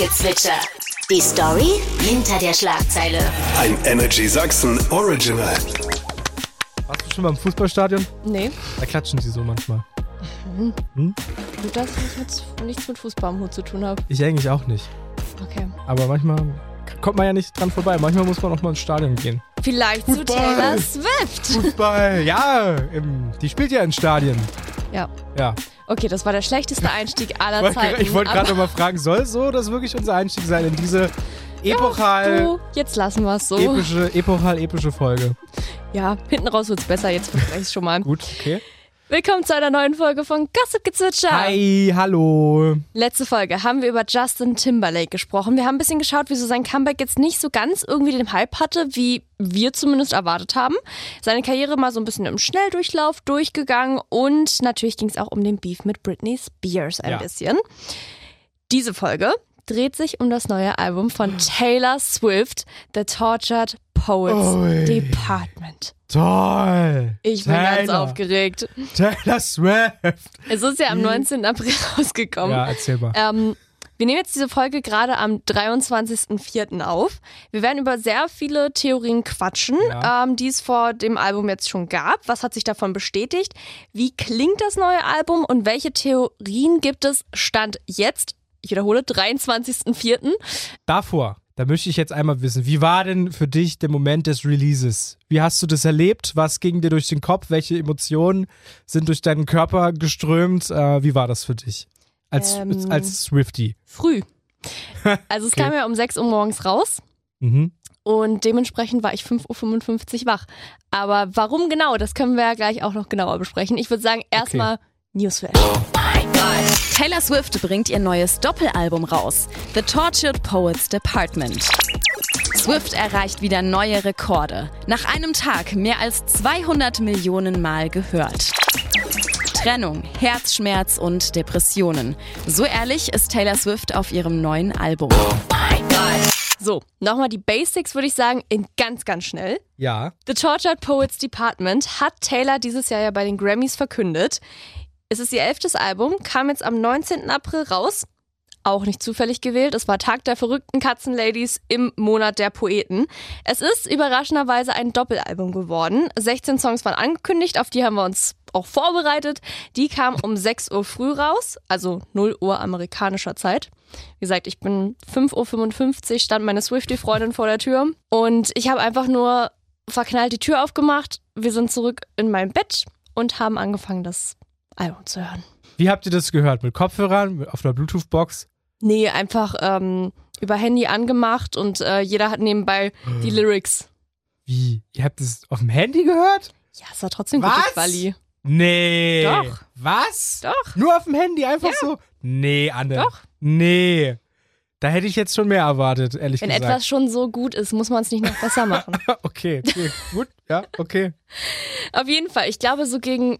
Gossip-Gezwitscher. Die Story hinter der Schlagzeile. Ein Energy Sachsen Original. Warst du schon mal im Fußballstadion? Nee. Da klatschen sie so manchmal. Gut, dass ich nichts mit Fußball am Hut zu tun habe. Ich eigentlich auch nicht. Okay. Aber manchmal kommt man ja nicht dran vorbei. Manchmal muss man auch mal ins Stadion gehen. Vielleicht zu Taylor Swift. Fußball, ja. Die spielt ja in Stadien. Ja. Ja. Okay, das war der schlechteste Einstieg aller Zeiten. Ich wollte gerade noch mal fragen, soll so das wirklich unser Einstieg sein in diese jetzt lassen wir es so. epische Folge? Ja, hinten raus wird's besser, jetzt verspreche ich schon mal. Gut, okay. Willkommen zu einer neuen Folge von Gossip-Gezwitscher. Hi, hallo. Letzte Folge haben wir über Justin Timberlake gesprochen. Wir haben ein bisschen geschaut, wieso sein Comeback jetzt nicht so ganz irgendwie den Hype hatte, wie wir zumindest erwartet haben. Seine Karriere mal so ein bisschen im Schnelldurchlauf durchgegangen und natürlich ging es auch um den Beef mit Britney Spears ein bisschen. Diese Folge dreht sich um das neue Album von Taylor Swift, The Tortured Poets Department. Toll! Ich bin ganz aufgeregt. Taylor Swift! Es ist ja am 19. April rausgekommen. Ja, erzähl mal. Wir nehmen jetzt diese Folge gerade am 23.04. auf. Wir werden über sehr viele Theorien quatschen, die es vor dem Album jetzt schon gab. Was hat sich davon bestätigt? Wie klingt das neue Album? Und welche Theorien gibt es Stand jetzt? Ich wiederhole, 23.04. Davor, da möchte ich jetzt einmal wissen, wie war denn für dich der Moment des Releases? Wie hast du das erlebt? Was ging dir durch den Kopf? Welche Emotionen sind durch deinen Körper geströmt? Wie war das für dich als Swiftie? Früh. Also es kam ja um 6 Uhr morgens raus. Und dementsprechend war ich 5.55 Uhr wach. Aber warum genau, das können wir ja gleich auch noch genauer besprechen. Ich würde sagen, erstmal Newsflash. Taylor Swift bringt ihr neues Doppelalbum raus, The Tortured Poets Department. Swift erreicht wieder neue Rekorde. Nach einem Tag mehr als 200 Millionen Mal gehört. Trennung, Herzschmerz und Depressionen. So ehrlich ist Taylor Swift auf ihrem neuen Album. So, nochmal die Basics, würde ich sagen, in ganz, ganz schnell. Ja. The Tortured Poets Department hat Taylor dieses Jahr ja bei den Grammys verkündet. Es ist ihr 11. Album, kam jetzt am 19. April raus. Auch nicht zufällig gewählt. Es war Tag der verrückten Katzenladies im Monat der Poeten. Es ist überraschenderweise ein Doppelalbum geworden. 16 Songs waren angekündigt, auf die haben wir uns auch vorbereitet. Die kamen um 6 Uhr früh raus, also 0 Uhr amerikanischer Zeit. Wie gesagt, ich bin 5.55 Uhr, stand meine Swiftie-Freundin vor der Tür. Und ich habe einfach nur verknallt die Tür aufgemacht. Wir sind zurück in mein Bett und haben angefangen, das Album zu hören. Wie habt ihr das gehört? Mit Kopfhörern? Auf einer Bluetooth-Box? Nee, einfach über Handy angemacht und jeder hat nebenbei die Lyrics. Wie? Ihr habt es auf dem Handy gehört? Ja, es war trotzdem gute Quali. Nee. Doch. Was? Doch. Nur auf dem Handy einfach so? Nee, Anne. Doch. Nee. Da hätte ich jetzt schon mehr erwartet, ehrlich Wenn gesagt. etwas schon so gut ist, muss man es nicht noch besser machen. Okay, gut. Ja, okay. Auf jeden Fall, ich glaube so gegen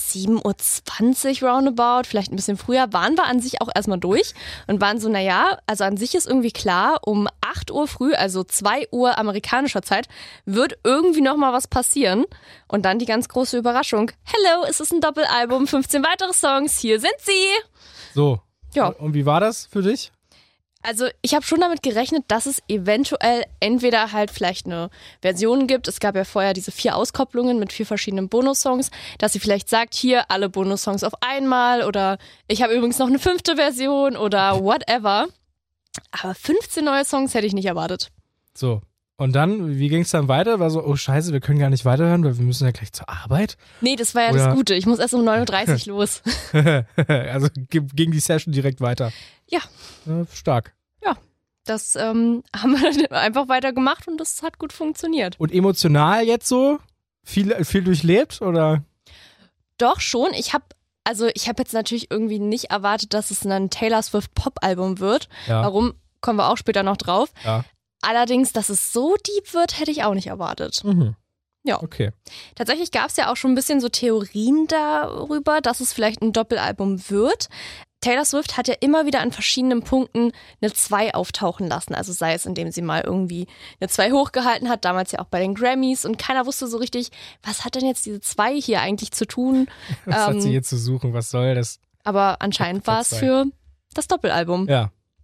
7.20 Uhr roundabout, vielleicht ein bisschen früher, waren wir an sich auch erstmal durch und waren so, naja, also an sich ist irgendwie klar, um 8 Uhr früh, also 2 Uhr amerikanischer Zeit, wird irgendwie nochmal was passieren. Und dann die ganz große Überraschung. Hello, es ist ein Doppelalbum, 15 weitere Songs, hier sind sie. So. Ja. Und wie war das für dich? Also ich habe schon damit gerechnet, dass es eventuell entweder halt vielleicht eine Version gibt. Es gab ja vorher diese 4 Auskopplungen mit 4 verschiedenen Bonussongs, dass sie vielleicht sagt, hier alle Bonussongs auf einmal oder ich habe übrigens noch eine 5. Version oder whatever. Aber 15 neue Songs hätte ich nicht erwartet. So. Und dann, wie ging es dann weiter? War so, oh scheiße, wir können gar nicht weiterhören, weil wir müssen ja gleich zur Arbeit. Nee, das war ja das Gute. Ich muss erst um 9.30 Uhr los. Also ging die Session direkt weiter. Ja. Stark. Ja, das haben wir einfach weiter gemacht und das hat gut funktioniert. Und emotional jetzt so? Viel durchlebt, oder? Doch, schon. Ich habe jetzt natürlich irgendwie nicht erwartet, dass es ein Taylor Swift Pop-Album wird. Ja. Warum, kommen wir auch später noch drauf. Ja. Allerdings, dass es so deep wird, hätte ich auch nicht erwartet. Ja. Okay. Tatsächlich gab es ja auch schon ein bisschen so Theorien darüber, dass es vielleicht ein Doppelalbum wird. Taylor Swift hat ja immer wieder an verschiedenen Punkten eine 2 auftauchen lassen. Also sei es, indem sie mal irgendwie eine 2 hochgehalten hat, damals ja auch bei den Grammys. Und keiner wusste so richtig, was hat denn jetzt diese 2 hier eigentlich zu tun? Was hat sie hier zu suchen? Was soll das? Aber anscheinend war es für das Doppelalbum. Ja.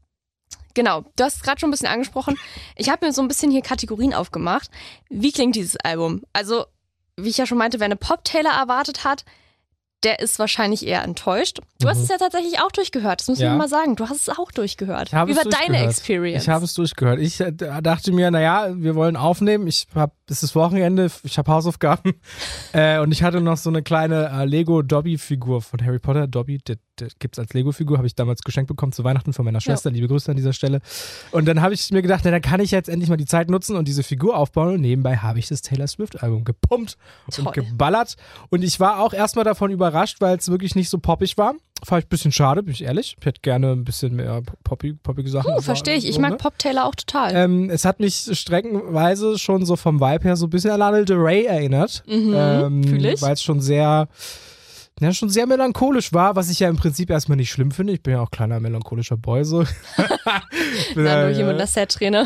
Genau, du hast es gerade schon ein bisschen angesprochen. Ich habe mir so ein bisschen hier Kategorien aufgemacht. Wie klingt dieses Album? Also, wie ich ja schon meinte, wer eine Pop-Taylor erwartet hat, der ist wahrscheinlich eher enttäuscht. Du hast es ja tatsächlich auch durchgehört, das muss ich mal sagen. Du hast es auch durchgehört. Wie war deine Experience? Ich habe es durchgehört. Ich dachte mir, naja, wir wollen aufnehmen. Es ist Wochenende, ich habe Hausaufgaben. Und ich hatte noch so eine kleine Lego-Dobby-Figur von Harry Potter. Dobby, das gibt's als Lego-Figur, habe ich damals geschenkt bekommen zu Weihnachten von meiner Schwester. Liebe Grüße an dieser Stelle. Und dann habe ich mir gedacht, dann kann ich jetzt endlich mal die Zeit nutzen und diese Figur aufbauen. Und nebenbei habe ich das Taylor Swift-Album gepumpt und geballert. Und ich war auch erstmal davon überrascht, weil es wirklich nicht so poppig war. Fand ich ein bisschen schade, bin ich ehrlich. Ich hätte gerne ein bisschen mehr poppige Sachen. Verstehe ich. Ich mag Pop-Taylor auch total. Es hat mich streckenweise schon so vom Vibe her so ein bisschen an Lana Del Rey erinnert. Fühl ich. Weil es schon sehr melancholisch war, was ich ja im Prinzip erstmal nicht schlimm finde. Ich bin ja auch kleiner melancholischer Boy so. Na, nur jemand das Set-Trainer.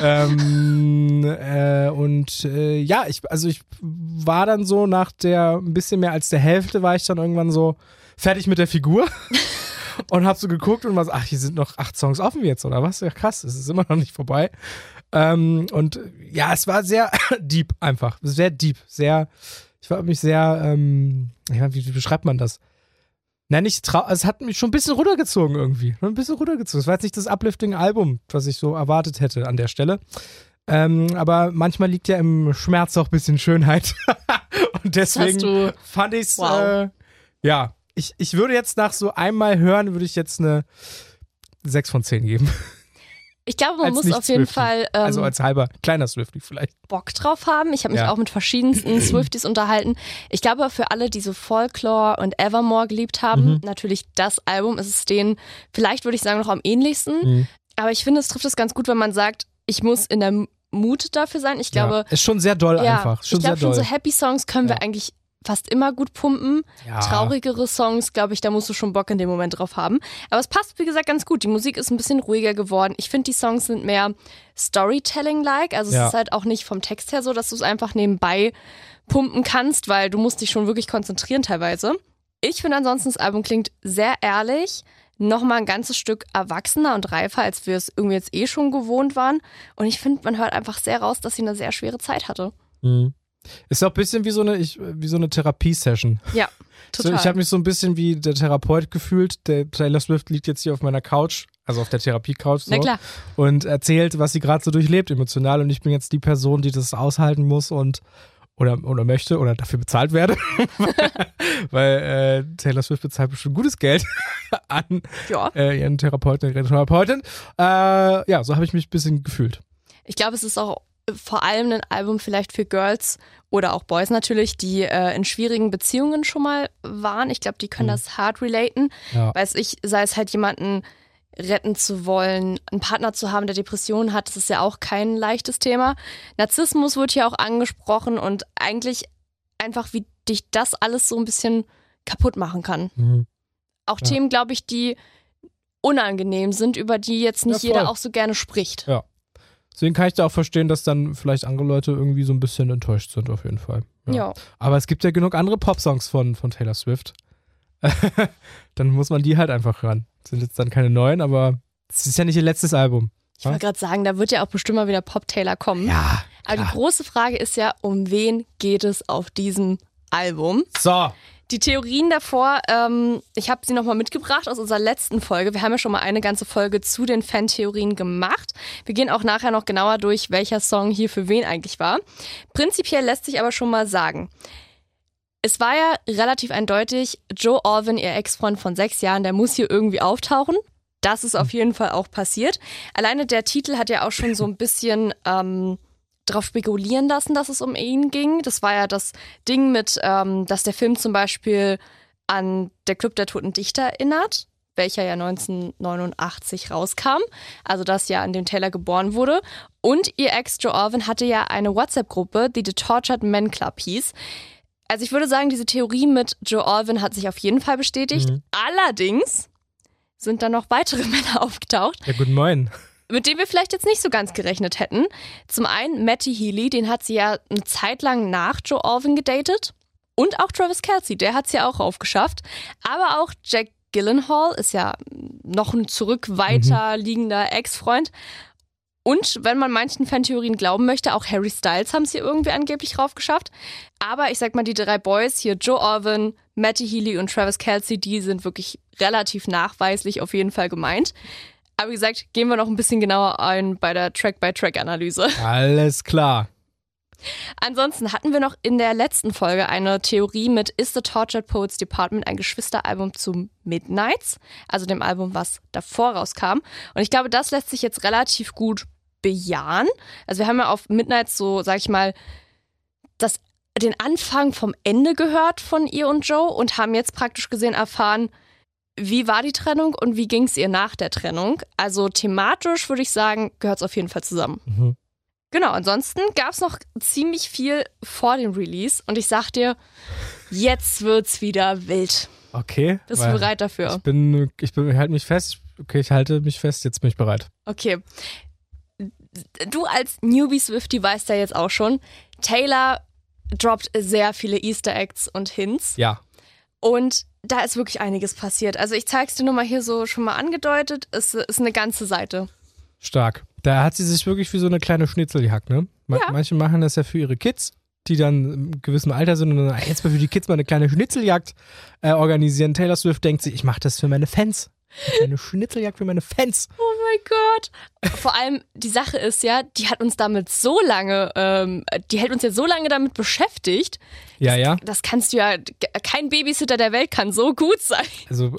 Ich war dann so nach ein bisschen mehr als der Hälfte war ich dann irgendwann so fertig mit der Figur und hab so geguckt und war so, hier sind noch 8 Songs offen jetzt, oder was? Ja, krass, es ist immer noch nicht vorbei. Es war sehr deep einfach. Sehr deep. Ich war mich sehr, wie beschreibt man das? Nein, es hat mich schon ein bisschen runtergezogen irgendwie. Es war jetzt nicht das Uplifting-Album, was ich so erwartet hätte an der Stelle. Aber manchmal liegt ja im Schmerz auch ein bisschen Schönheit. Und deswegen fand ich es, Ich würde jetzt nach so einmal hören, würde ich jetzt eine 6 von 10 geben. Ich glaube, man muss auf jeden Fall also als halber kleiner Swiftie vielleicht Bock drauf haben. Ich habe mich auch mit verschiedensten Swifties unterhalten. Ich glaube, für alle, die so Folklore und Evermore geliebt haben, natürlich das Album ist es denen, vielleicht würde ich sagen, noch am ähnlichsten. Aber ich finde, es trifft es ganz gut, wenn man sagt, ich muss in der Mut dafür sein. Ich glaube, ist schon sehr doll einfach. Ich glaube, schon so Happy Songs können wir eigentlich fast immer gut pumpen. Ja. Traurigere Songs, glaube ich, da musst du schon Bock in dem Moment drauf haben. Aber es passt, wie gesagt, ganz gut. Die Musik ist ein bisschen ruhiger geworden. Ich finde, die Songs sind mehr Storytelling-like. Also es ist halt auch nicht vom Text her so, dass du es einfach nebenbei pumpen kannst, weil du musst dich schon wirklich konzentrieren teilweise. Ich finde ansonsten, das Album klingt sehr ehrlich, nochmal ein ganzes Stück erwachsener und reifer, als wir es irgendwie jetzt schon gewohnt waren. Und ich finde, man hört einfach sehr raus, dass sie eine sehr schwere Zeit hatte. Mhm. Ist auch ein bisschen wie so eine Therapiesession. Ja, total. Ich habe mich so ein bisschen wie der Therapeut gefühlt. Der Taylor Swift liegt jetzt hier auf meiner Couch, also auf der Therapie-Couch so, und erzählt, was sie gerade so durchlebt emotional. Und ich bin jetzt die Person, die das aushalten muss oder möchte oder dafür bezahlt werde. Weil Taylor Swift bezahlt bestimmt gutes Geld an ihren Therapeuten, ihre Therapeutin. So habe ich mich ein bisschen gefühlt. Ich glaube, es ist auch vor allem ein Album vielleicht für Girls oder auch Boys natürlich, die in schwierigen Beziehungen schon mal waren. Ich glaube, die können das hart relaten. Ja. Sei es halt jemanden retten zu wollen, einen Partner zu haben, der Depressionen hat, das ist ja auch kein leichtes Thema. Narzissmus wird hier auch angesprochen und eigentlich einfach, wie dich das alles so ein bisschen kaputt machen kann. Mhm. Auch Themen, glaube ich, die unangenehm sind, über die jetzt nicht jeder auch so gerne spricht. Ja. Deswegen kann ich da auch verstehen, dass dann vielleicht andere Leute irgendwie so ein bisschen enttäuscht sind, auf jeden Fall. Ja. Aber es gibt ja genug andere Popsongs von Taylor Swift. Dann muss man die halt einfach hören. Das sind jetzt dann keine neuen, aber es ist ja nicht ihr letztes Album. Ich wollte gerade sagen, da wird ja auch bestimmt mal wieder Pop-Taylor kommen. Ja. Aber die große Frage ist ja, um wen geht es auf diesem Album? So. Die Theorien davor, ich habe sie nochmal mitgebracht aus unserer letzten Folge. Wir haben ja schon mal eine ganze Folge zu den Fan-Theorien gemacht. Wir gehen auch nachher noch genauer durch, welcher Song hier für wen eigentlich war. Prinzipiell lässt sich aber schon mal sagen, es war ja relativ eindeutig, Joe Alwyn, ihr Ex-Freund von 6 Jahren, der muss hier irgendwie auftauchen. Das ist auf jeden Fall auch passiert. Alleine der Titel hat ja auch schon so ein bisschen darauf spekulieren lassen, dass es um ihn ging. Das war ja das Ding mit, dass der Film zum Beispiel an der Club der Toten Dichter erinnert, welcher ja 1989 rauskam, also das Jahr, an dem Taylor geboren wurde. Und ihr Ex Joe Alwyn hatte ja eine WhatsApp-Gruppe, die The Tortured Men Club hieß. Also ich würde sagen, diese Theorie mit Joe Alwyn hat sich auf jeden Fall bestätigt. Allerdings sind da noch weitere Männer aufgetaucht. Ja, guten Morgen. Mit dem wir vielleicht jetzt nicht so ganz gerechnet hätten. Zum einen Matty Healy, den hat sie ja eine Zeit lang nach Joe Alwyn gedatet. Und auch Travis Kelce, der hat es ja auch aufgeschafft. Aber auch Jack Gyllenhaal ist ja noch ein weiter liegender Ex-Freund. Und wenn man manchen Fantheorien glauben möchte, auch Harry Styles haben es hier irgendwie angeblich raufgeschafft. Aber ich sag mal, die 3 Boys hier, Joe Alwyn, Matty Healy und Travis Kelce, die sind wirklich relativ nachweislich auf jeden Fall gemeint. Aber wie gesagt, gehen wir noch ein bisschen genauer ein bei der Track-by-Track-Analyse. Alles klar. Ansonsten hatten wir noch in der letzten Folge eine Theorie mit Is the Tortured Poets Department ein Geschwisteralbum zu Midnights, also dem Album, was davor rauskam. Und ich glaube, das lässt sich jetzt relativ gut bejahen. Also wir haben ja auf Midnights so, sag ich mal, den Anfang vom Ende gehört von ihr und Joe und haben jetzt praktisch gesehen erfahren, wie war die Trennung und wie ging es ihr nach der Trennung. Also thematisch würde ich sagen, gehört es auf jeden Fall zusammen. Mhm. Genau, ansonsten gab es noch ziemlich viel vor dem Release und ich sag dir, jetzt wird's wieder wild. Okay. Bist du bereit dafür? Ich halte mich fest. Okay, ich halte mich fest, jetzt bin ich bereit. Okay. Du als Newbie-Swiftie weißt ja jetzt auch schon, Taylor droppt sehr viele Easter Eggs und Hints. Ja. Und da ist wirklich einiges passiert. Also ich zeig's dir nur mal hier so schon mal angedeutet. Es ist eine ganze Seite. Stark. Da hat sie sich wirklich wie so eine kleine Schnitzel gehackt, ne? Ja. Manche machen das ja für ihre Kids, die dann im gewissen Alter sind und dann jetzt mal für die Kids mal eine kleine Schnitzeljagd organisieren. Taylor Swift denkt sich, ich mache das für meine Fans. Eine Schnitzeljagd für meine Fans. Oh mein Gott. Vor allem, die Sache ist ja, die hat uns damit so lange, die hält uns ja so lange damit beschäftigt. Ja. Das kannst du ja, kein Babysitter der Welt kann so gut sein. Also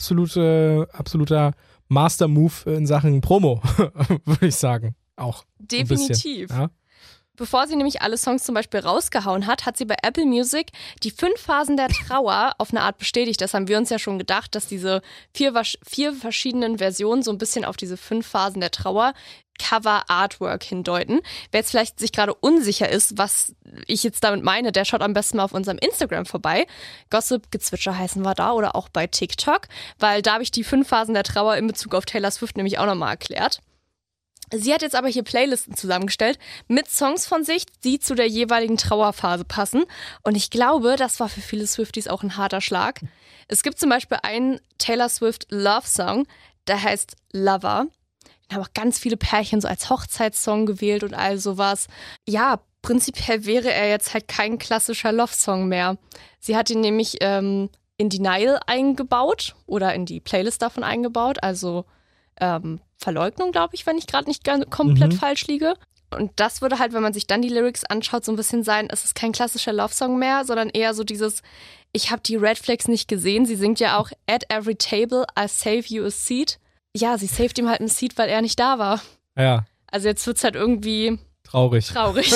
absoluter Master-Move in Sachen Promo, würde ich sagen. Auch. Definitiv. Ja. Bevor sie nämlich alle Songs zum Beispiel rausgehauen hat sie bei Apple Music die 5 Phasen der Trauer auf eine Art bestätigt. Das haben wir uns ja schon gedacht, dass diese 4 verschiedenen Versionen so ein bisschen auf diese 5 Phasen der Trauer Cover-Artwork hindeuten. Wer jetzt vielleicht sich gerade unsicher ist, was ich jetzt damit meine, der schaut am besten mal auf unserem Instagram vorbei. Gossip-Gezwitscher heißen wir da oder auch bei TikTok, weil da habe ich die 5 Phasen der Trauer in Bezug auf Taylor Swift nämlich auch nochmal erklärt. Sie hat jetzt aber hier Playlisten zusammengestellt mit Songs von sich, die zu der jeweiligen Trauerphase passen. Und ich glaube, das war für viele Swifties auch ein harter Schlag. Es gibt zum Beispiel einen Taylor Swift Love-Song, der heißt Lover. Den haben auch ganz viele Pärchen so als Hochzeitssong gewählt und all sowas. Ja, prinzipiell wäre er jetzt halt kein klassischer Love-Song mehr. Sie hat ihn nämlich in Denial eingebaut oder in die Playlist davon eingebaut, also Verleugnung, glaube ich, wenn ich gerade nicht komplett falsch liege. Und das würde halt, wenn man sich dann die Lyrics anschaut, so ein bisschen sein, es ist kein klassischer Love-Song mehr, sondern eher so dieses, ich habe die Red Flags nicht gesehen. Sie singt ja auch, at every table I save you a seat. Ja, sie saved ihm halt ein Seat, weil er nicht da war. Ja. Also jetzt wird's halt irgendwie traurig.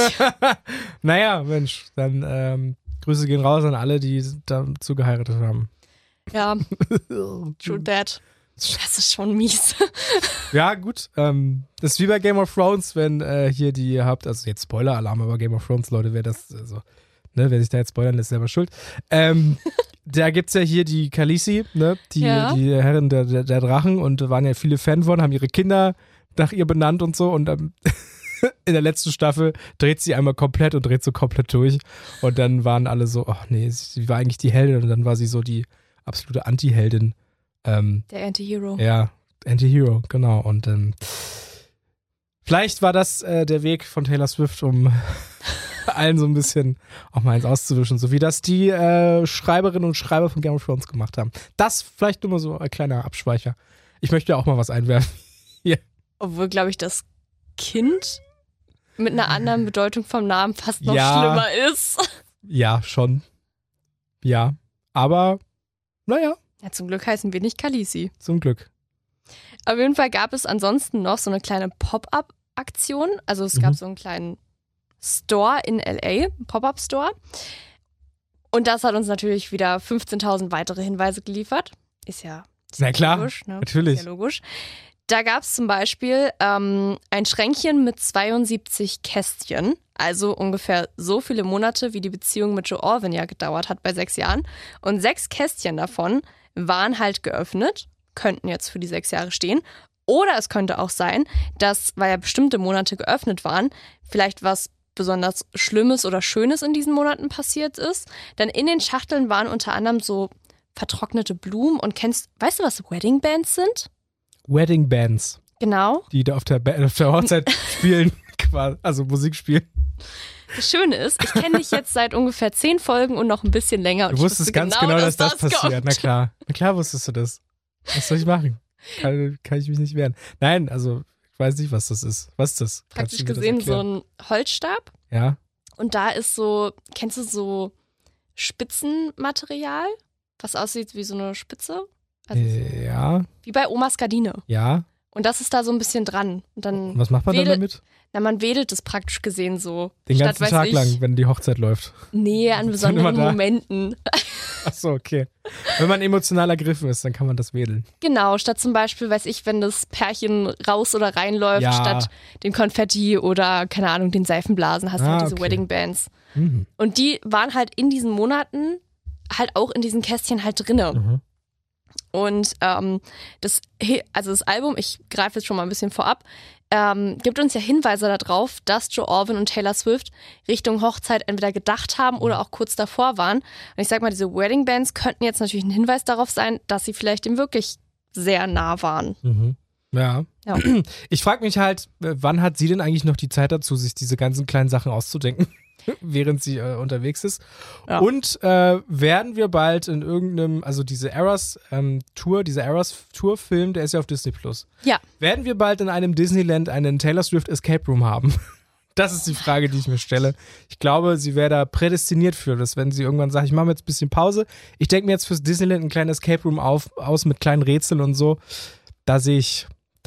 Naja, Mensch, dann Grüße gehen raus an alle, die dazu geheiratet haben. Ja, true that. Das ist schon mies. Ja, gut. Das ist wie bei Game of Thrones, wenn hier die habt, also jetzt Spoiler-Alarm über Game of Thrones, Leute, wer sich da jetzt spoilern lässt, selber schuld. Da gibt's ja hier die Khaleesi, ne? Die Herrin der Drachen und waren ja viele Fan von, haben ihre Kinder nach ihr benannt und so und in der letzten Staffel dreht sie einmal komplett und dreht so komplett durch und dann waren alle so, ach nee, sie war eigentlich die Heldin und dann war sie so die absolute Anti-Heldin. Der Anti-Hero. Ja, Anti-Hero, genau. Und vielleicht war das der Weg von Taylor Swift, um allen so ein bisschen auch mal eins auszuwischen, so wie das die Schreiberinnen und Schreiber von Game of Thrones gemacht haben. Das vielleicht nur mal so ein kleiner Abspeicher. Ich möchte ja auch mal was einwerfen. Yeah. Obwohl, glaube ich, das Kind mit einer anderen Bedeutung vom Namen fast noch schlimmer ist. Ja, schon. Ja, aber naja. Ja, zum Glück heißen wir nicht Khaleesi. Zum Glück. Auf jeden Fall gab es ansonsten noch so eine kleine Pop-Up-Aktion. Also es gab so einen kleinen Store in L.A., einen Pop-Up-Store. Und das hat uns natürlich wieder 15.000 weitere Hinweise geliefert. Ist ja logisch. Ne? Natürlich. Ist ja logisch. Da gab es zum Beispiel ein Schränkchen mit 72 Kästchen. Also ungefähr so viele Monate, wie die Beziehung mit Joe Alwyn ja gedauert hat bei 6 Jahren. Und 6 Kästchen davon waren halt geöffnet, könnten jetzt für die 6 Jahre stehen. Oder es könnte auch sein, dass, weil ja bestimmte Monate geöffnet waren, vielleicht was besonders Schlimmes oder Schönes in diesen Monaten passiert ist. Denn in den Schachteln waren unter anderem so vertrocknete Blumen und weißt du, was Wedding Bands sind? Wedding Bands, Genau. die da auf der Hochzeit spielen, quasi, also Musik spielen. Das Schöne ist, ich kenne dich jetzt seit ungefähr 10 Folgen und noch ein bisschen länger. Und Du wusstest ganz genau, dass das passiert. kommt. Na klar wusstest du das. Was soll ich machen? Kann ich mich nicht wehren. Nein, also ich weiß nicht, was das ist. Was ist das? Kannst Praktisch du mir das gesehen so erklären? ein Holzstab. Ja. Und da ist so, kennst du so Spitzenmaterial, was aussieht wie so eine Spitze? Also so, Ja. wie bei Omas Gardine. Ja. Und das ist da so ein bisschen dran. Und dann Was macht man dann damit? man wedelt es praktisch gesehen so. Den Statt, ganzen weiß Tag ich, lang, wenn die Hochzeit läuft. Nee, an Sind besonderen immer da. Momenten. Achso, okay. Wenn man emotional ergriffen ist, dann kann man das wedeln. Genau, statt zum Beispiel, weiß ich, wenn das Pärchen raus oder reinläuft, Ja. statt dem Konfetti oder, keine Ahnung, den Seifenblasen, hast du halt diese okay. Wedding Bands. Mhm. Und die waren halt in diesen Monaten halt auch in diesen Kästchen halt drinne. Mhm. Und das Album, ich greife jetzt schon mal ein bisschen vorab, gibt uns ja Hinweise darauf, dass Joe Alwyn und Taylor Swift Richtung Hochzeit entweder gedacht haben oder auch kurz davor waren. Und ich sag mal, diese Wedding Bands könnten jetzt natürlich ein Hinweis darauf sein, dass sie vielleicht dem wirklich sehr nah waren. Mhm. Ja. Ja. Ich frage mich halt, wann hat sie denn eigentlich noch die Zeit dazu, sich diese ganzen kleinen Sachen auszudenken, während sie unterwegs ist? Ja. Und werden wir bald in irgendeinem, also diese dieser Eras-Tour-Film, der ist ja auf Disney Plus. Ja. Werden wir bald in einem Disneyland einen Taylor Swift Escape Room haben? Das ist die Frage, die ich mir stelle. Ich glaube, sie wäre da prädestiniert für das, wenn sie irgendwann sagt, ich mache mir jetzt ein bisschen Pause. Ich denke mir jetzt fürs Disneyland einen kleinen Escape Room aus mit kleinen Rätseln und so. Da sehe ich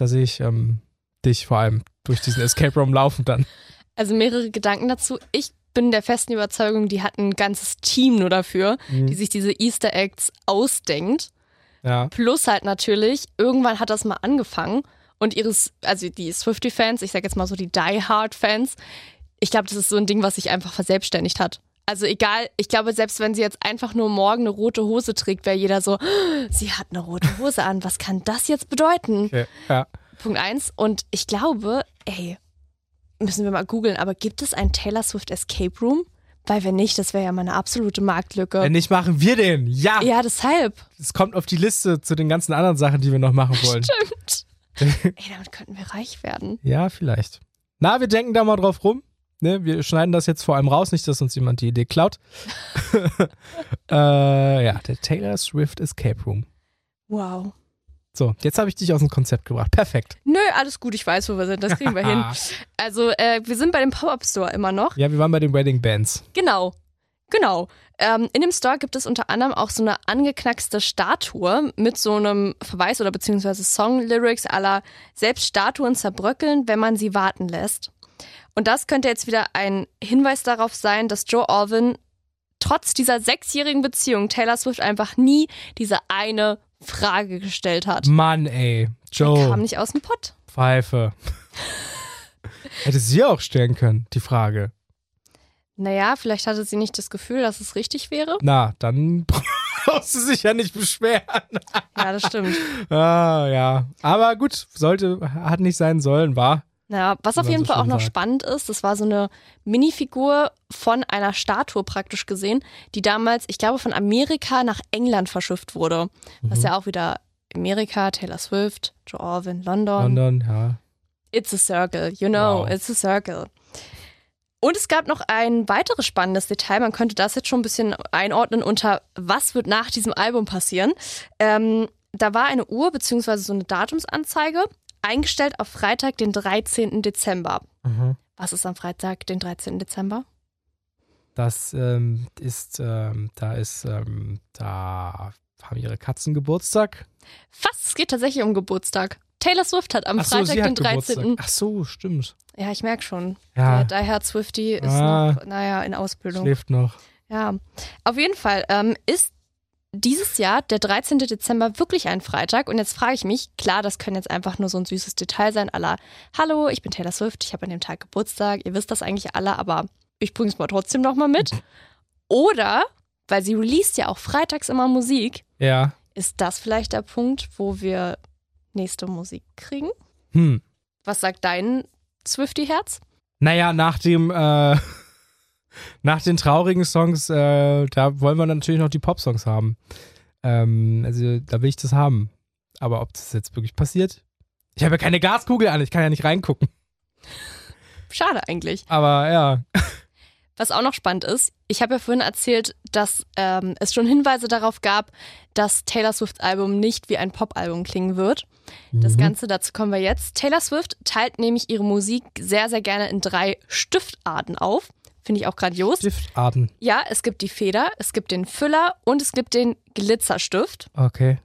dich vor allem durch diesen Escape Room laufen dann. Also mehrere Gedanken dazu. Ich bin der festen Überzeugung, die hat ein ganzes Team nur dafür, die sich diese Easter Eggs ausdenkt. Ja. Plus halt natürlich, irgendwann hat das mal angefangen und die Swiftie-Fans, ich sag jetzt mal so die Die-Hard-Fans, ich glaube, das ist so ein Ding, was sich einfach verselbstständigt hat. Also egal, ich glaube, selbst wenn sie jetzt einfach nur morgen eine rote Hose trägt, wäre jeder so, sie hat eine rote Hose an, was kann das jetzt bedeuten? Okay. Ja. Punkt 1. Und ich glaube, müssen wir mal googeln, aber gibt es einen Taylor Swift Escape Room? Weil wenn nicht, das wäre ja mal eine absolute Marktlücke. Wenn nicht, machen wir den. Ja. Ja, deshalb. Es kommt auf die Liste zu den ganzen anderen Sachen, die wir noch machen wollen. Stimmt. Damit könnten wir reich werden. Ja, vielleicht. Na, wir denken da mal drauf rum. Ne, wir schneiden das jetzt vor allem raus, nicht, dass uns jemand die Idee klaut. Ja, der Taylor Swift Escape Room. Wow. So, jetzt habe ich dich aus dem Konzept gebracht. Perfekt. Nö, alles gut, ich weiß, wo wir sind, das kriegen wir hin. Also, wir sind bei dem Pop-Up Store immer noch. Ja, wir waren bei den Wedding Bands. Genau. In dem Store gibt es unter anderem auch so eine angeknackste Statue mit so einem Verweis oder beziehungsweise Song-Lyrics à la selbst Statuen zerbröckeln, wenn man sie warten lässt. Und das könnte jetzt wieder ein Hinweis darauf sein, dass Joe Alwyn trotz dieser 6-jährigen Beziehung Taylor Swift einfach nie diese eine Frage gestellt hat. Mann, ey. Die kam Joe, nicht aus dem Pott. Pfeife. Hätte sie auch stellen können, die Frage. Naja, vielleicht hatte sie nicht das Gefühl, dass es richtig wäre. Na, dann brauchst du sich ja nicht beschweren. Ja, das stimmt. Ja. Aber gut, hat nicht sein sollen, war. Naja, was Wie auf man jeden so Fall auch schön noch sagt. spannend ist, das war so eine Minifigur von einer Statue praktisch gesehen, die damals, ich glaube, von Amerika nach England verschifft wurde. Was ja auch wieder Amerika, Taylor Swift, Joe Alwyn, London, ja. It's a circle, you know, Wow. it's a circle. Und es gab noch ein weiteres spannendes Detail, man könnte das jetzt schon ein bisschen einordnen unter, was wird nach diesem Album passieren. Da war eine Uhr bzw. so eine Datumsanzeige eingestellt auf Freitag, den 13. Dezember. Mhm. Was ist am Freitag, den 13. Dezember? Das da haben ihre Katzen Geburtstag. Fast, es geht tatsächlich um Geburtstag. Taylor Swift hat am Ach so, Freitag, sie den hat 13. Geburtstag. Ach so, stimmt. Ja, ich merke schon. Ja. Der Die Hard Swiftie ist Ah. noch, in Ausbildung. Schläft noch. Ja, auf jeden Fall ist dieses Jahr der 13. Dezember wirklich ein Freitag. Und jetzt frage ich mich, klar, das können jetzt einfach nur so ein süßes Detail sein, à la, hallo, ich bin Taylor Swift, ich habe an dem Tag Geburtstag, ihr wisst das eigentlich alle, aber ich bringe es mal trotzdem nochmal mit. Oder, weil sie released ja auch freitags immer Musik, Ja. ist das vielleicht der Punkt, wo wir nächste Musik kriegen? Was sagt dein Swiftie-Herz? Naja, nach den traurigen Songs, da wollen wir natürlich noch die Pop-Songs haben. Also da will ich das haben. Aber ob das jetzt wirklich passiert? Ich habe ja keine Gaskugel an, ich kann ja nicht reingucken. Schade eigentlich. Aber ja. Was auch noch spannend ist, ich habe ja vorhin erzählt, dass es schon Hinweise darauf gab, dass Taylor Swifts Album nicht wie ein Pop-Album klingen wird. Das Ganze, dazu kommen wir jetzt. Taylor Swift teilt nämlich ihre Musik sehr, sehr gerne in 3 Stiftarten auf. Finde ich auch grandios. Stiftarten. Ja, es gibt die Feder, es gibt den Füller und es gibt den Glitzerstift. Okay.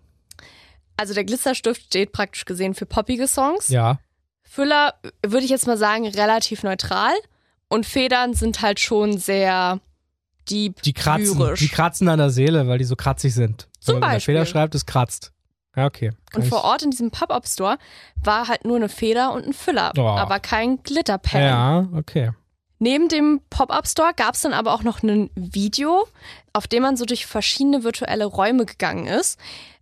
Also der Glitzerstift steht praktisch gesehen für poppige Songs. Ja. Füller würde ich jetzt mal sagen relativ neutral. Und Federn sind halt schon sehr deep, Die lyrisch. kratzen an der Seele, weil die so kratzig sind. Zum Wenn man Beispiel. Feder schreibt, es kratzt. Ja, okay. Und vor Ort in diesem Pop-Up-Store war halt nur eine Feder und ein Füller, Oh. aber kein Glitterpen. Ja, okay. Neben dem Pop-Up-Store gab es dann aber auch noch ein Video, auf dem man so durch verschiedene virtuelle Räume gegangen ist.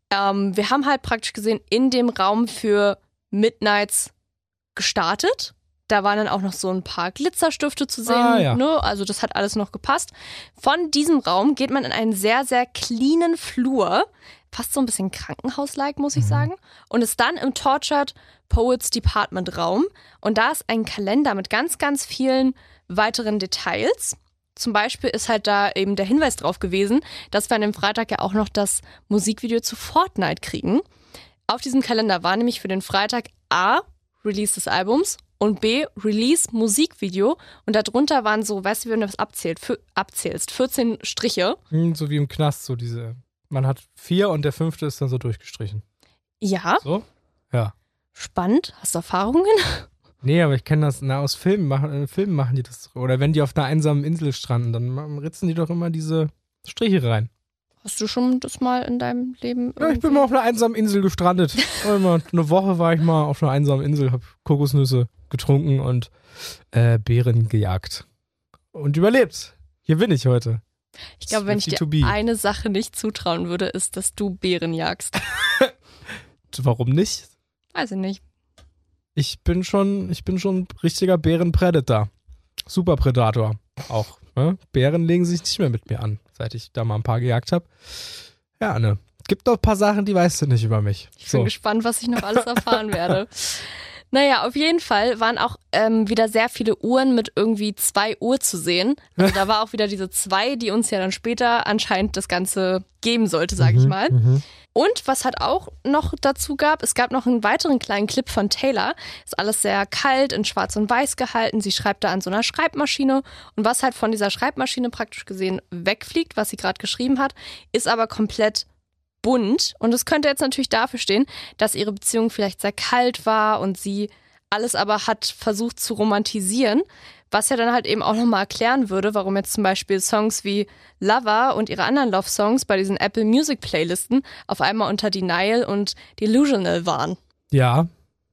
Wir haben halt praktisch gesehen in dem Raum für Midnights gestartet. Da waren dann auch noch so ein paar Glitzerstifte zu sehen. Ja. Ne? Also das hat alles noch gepasst. Von diesem Raum geht man in einen sehr, sehr cleanen Flur. Fast so ein bisschen Krankenhaus-like, muss ich sagen. Und ist dann im Tortured Poets Department Raum. Und da ist ein Kalender mit ganz, ganz vielen weiteren Details. Zum Beispiel ist halt da eben der Hinweis drauf gewesen, dass wir an dem Freitag ja auch noch das Musikvideo zu Fortnite kriegen. Auf diesem Kalender war nämlich für den Freitag A, Release des Albums und B, Release Musikvideo. Und darunter waren so, weißt du, wenn du das abzählst, 14 Striche. So wie im Knast, so diese. Man hat 4 und der 5. ist dann so durchgestrichen. Ja, So? Ja. spannend. Hast du Erfahrungen? Nee, aber ich kenne das aus Filmen. In Filmen machen die das. Oder wenn die auf einer einsamen Insel stranden, dann ritzen die doch immer diese Striche rein. Hast du schon das mal in deinem Leben? Ja, ich bin mal auf einer einsamen Insel gestrandet. Immer eine Woche war ich mal auf einer einsamen Insel, habe Kokosnüsse getrunken und Beeren gejagt. Und überlebt. Hier bin ich heute. Ich glaube, wenn ich dir Swiftie to be. eine Sache nicht zutrauen würde, ist, dass du Bären jagst. Warum nicht? Weiß ich nicht. Ich bin schon richtiger Bärenpredator. Super Predator auch. Ne? Bären legen sich nicht mehr mit mir an, seit ich da mal ein paar gejagt habe. Ja, ne. Gibt noch ein paar Sachen, die weißt du nicht über mich. Ich bin gespannt, was ich noch alles erfahren werde. Naja, auf jeden Fall waren auch wieder sehr viele Uhren mit irgendwie 2 Uhr zu sehen. Also da war auch wieder diese 2, die uns ja dann später anscheinend das Ganze geben sollte, sage ich mal. Und was halt auch noch dazu gab, es gab noch einen weiteren kleinen Clip von Taylor. Ist alles sehr kalt, in schwarz und weiß gehalten. Sie schreibt da an so einer Schreibmaschine. Und was halt von dieser Schreibmaschine praktisch gesehen wegfliegt, was sie gerade geschrieben hat, ist aber komplett bunt. Und es könnte jetzt natürlich dafür stehen, dass ihre Beziehung vielleicht sehr kalt war und sie alles aber hat versucht zu romantisieren. Was ja dann halt eben auch nochmal erklären würde, warum jetzt zum Beispiel Songs wie Lover und ihre anderen Love-Songs bei diesen Apple Music Playlisten auf einmal unter Denial und Delusional waren. Ja.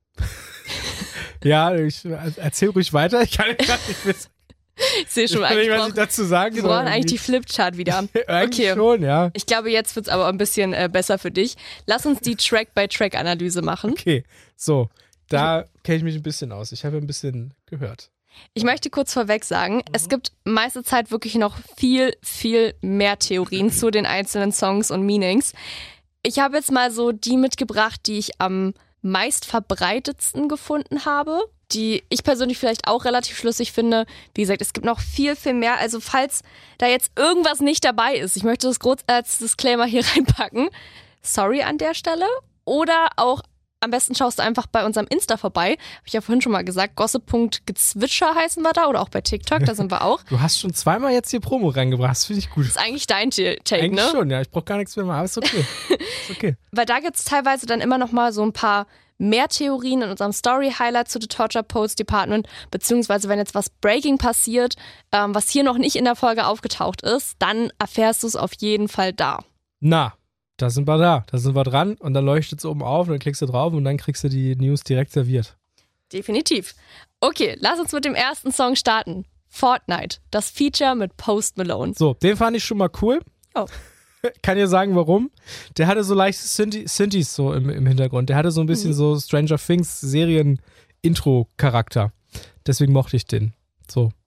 Ja, ich erzähl ruhig weiter. Ich kann gar nicht wissen. Ich sehe schon, was ich dazu sagen wir soll. brauchen eigentlich die Flipchart wieder. Eigentlich Okay. schon, ja. Ich glaube, jetzt wird es aber ein bisschen besser für dich. Lass uns die Track-by-Track-Analyse machen. Okay, so. Da kenne ich mich ein bisschen aus. Ich habe ein bisschen gehört. Ich möchte kurz vorweg sagen, es gibt meiste Zeit wirklich noch viel, viel mehr Theorien zu den einzelnen Songs und Meanings. Ich habe jetzt mal so die mitgebracht, die ich am meist verbreitetsten gefunden habe, die ich persönlich vielleicht auch relativ schlüssig finde. Wie gesagt, es gibt noch viel, viel mehr. Also falls da jetzt irgendwas nicht dabei ist, ich möchte das kurz als Disclaimer hier reinpacken. Sorry an der Stelle. Oder auch am besten schaust du einfach bei unserem Insta vorbei. Habe ich ja vorhin schon mal gesagt. Gossip.gezwitscher heißen wir da. Oder auch bei TikTok, da sind wir auch. Du hast schon zweimal jetzt hier Promo reingebracht. Das finde ich gut. Das ist eigentlich dein Take, Eigentlich ne? schon, ja. Ich brauche gar nichts mehr machen, aber ist okay. Ist okay. Weil da gibt es teilweise dann immer noch mal so ein paar mehr Theorien in unserem Story-Highlight zu The Tortured Poets Department, beziehungsweise wenn jetzt was Breaking passiert, was hier noch nicht in der Folge aufgetaucht ist, dann erfährst du es auf jeden Fall da. Na, da sind wir dran und dann leuchtet es oben auf und dann klickst du drauf und dann kriegst du die News direkt serviert. Definitiv. Okay, lass uns mit dem ersten Song starten. Fortnite, das Feature mit Post Malone. So, den fand ich schon mal cool. Oh. Kann dir sagen, warum. Der hatte so leichte Synthes so im Hintergrund. Der hatte so ein bisschen so Stranger Things Serien-Intro-Charakter. Deswegen mochte ich den. So.